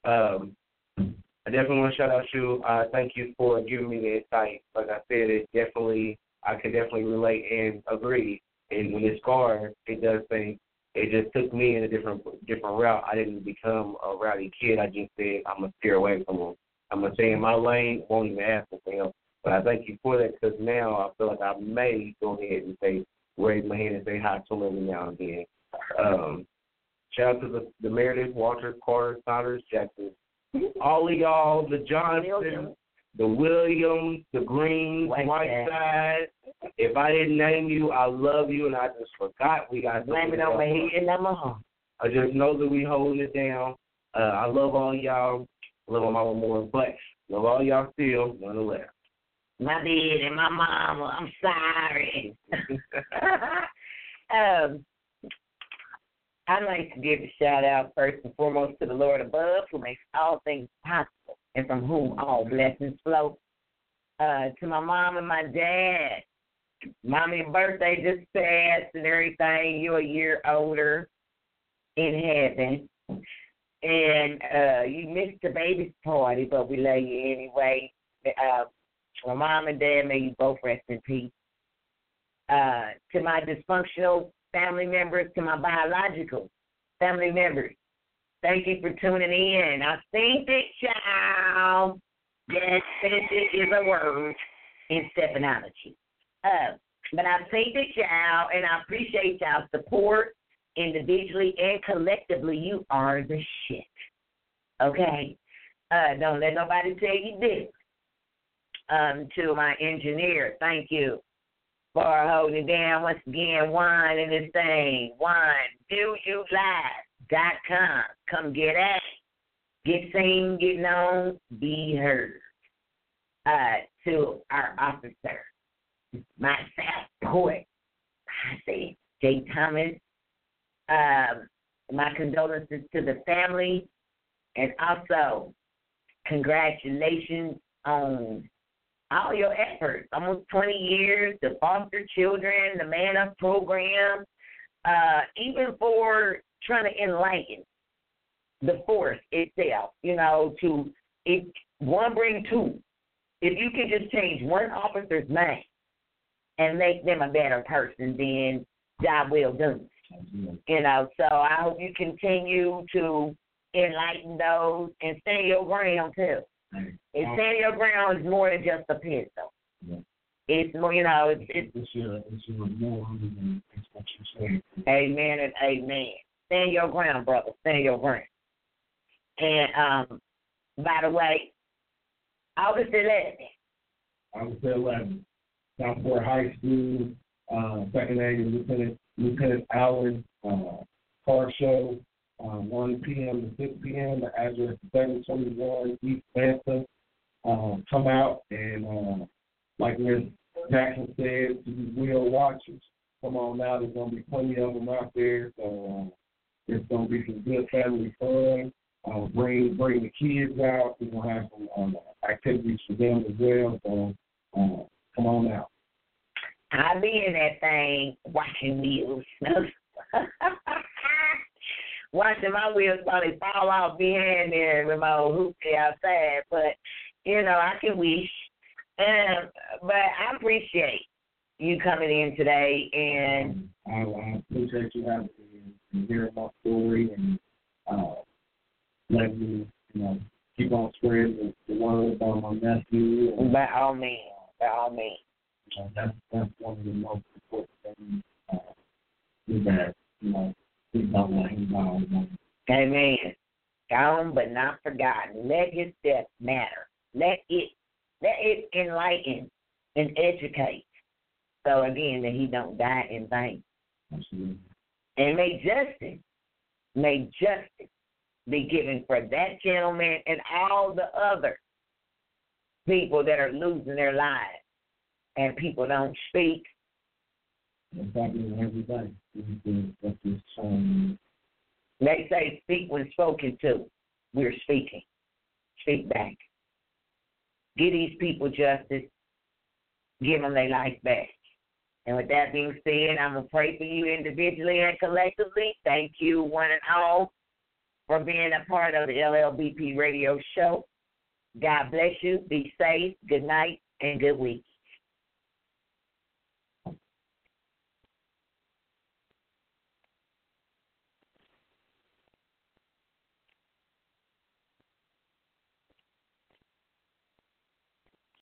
I definitely want to shout out you. Thank you for giving me the insight. Like I said, I can definitely relate and agree. And when it's scarred, it does things. It just took me in a different route. I didn't become a rowdy kid. I just said I'm gonna steer away from them. I'm gonna stay in my lane. Won't even ask for them. But I thank you for that because now I feel like I may go ahead and raise my hand and say hi to them every now and then. Shout out to the Meredith, Walter, Carter, Saunders, Jackson. All of y'all, the Johnson, the Williams, the Greens, Whiteside. If I didn't name you, I love you, and I just forgot we got blame it on my head and I'm on. I just know that we holding it down. I love all y'all. I love my mama more, but love all y'all still, nonetheless. My dad and my mama, I'm sorry. I'd like to give a shout-out first and foremost to the Lord above, who makes all things possible and from whom all blessings flow. To my mom and my dad. Mommy's birthday just passed and everything. You're a year older in heaven. And you missed the baby's party, but we love you anyway. My mom and dad, may you both rest in peace. To my dysfunctional family members, to my biological family members, thank you for tuning in. I think that y'all, yes, it is a word in Stephanology. But I think that y'all, and I appreciate y'all's support individually and collectively. You are the shit. Okay? Don't let nobody tell you this. To my engineer, thank you for holding it down once again. Wine in this thing. WineViewYouLive.com. Come get at it. Get seen, get known, be heard. To our officer, my fat poet, I say Jay Thomas. My condolences to the family, and also congratulations on all your efforts. Almost 20 years, the foster children, the Man Up program, even for trying to enlighten the force itself, to if one bring two. If you can just change one officer's mind and make them a better person, then job well done. So I hope you continue to enlighten those and stand your ground too. And stand your ground is more than just a pencil. Yeah. It's more, it's your moral and it's what you say. Amen and amen. Stand your ground, brother. Stand your ground. And by the way, August 11th. August 11th. Southport High School, second annual Lieutenant Allen car show, 1 p.m. to 6 p.m. The address is 721 East Manta. Come out and, like Ms. Jackson said, to be real watchers. Come on now, there's going to be plenty of them out there. So it's going to be some good family fun. Bring the kids out. We're going to have some activities for them as well. So come on out. I'll be in that thing watching wheels. Watching my wheels probably fall off behind there with my old hoopty outside. But, I can wish. But I appreciate you coming in today. And I appreciate you having me and hearing my story and letting me, keep on spreading the word about my nephew. By all means. That's one of the most important things that, he's not letting go. Amen. Gone but not forgotten. Let his death matter. Let it enlighten and educate. So again, that he don't die in vain. Absolutely. And may justice be given for that gentleman and all the other people that are losing their lives. And people don't speak. It's happening every day. They say speak when spoken to. We're speaking. Speak back. Give these people justice. Give them their life back. And with that being said, I'm going to pray for you individually and collectively. Thank you, one and all, for being a part of the LLBP radio show. God bless you. Be safe. Good night and good week.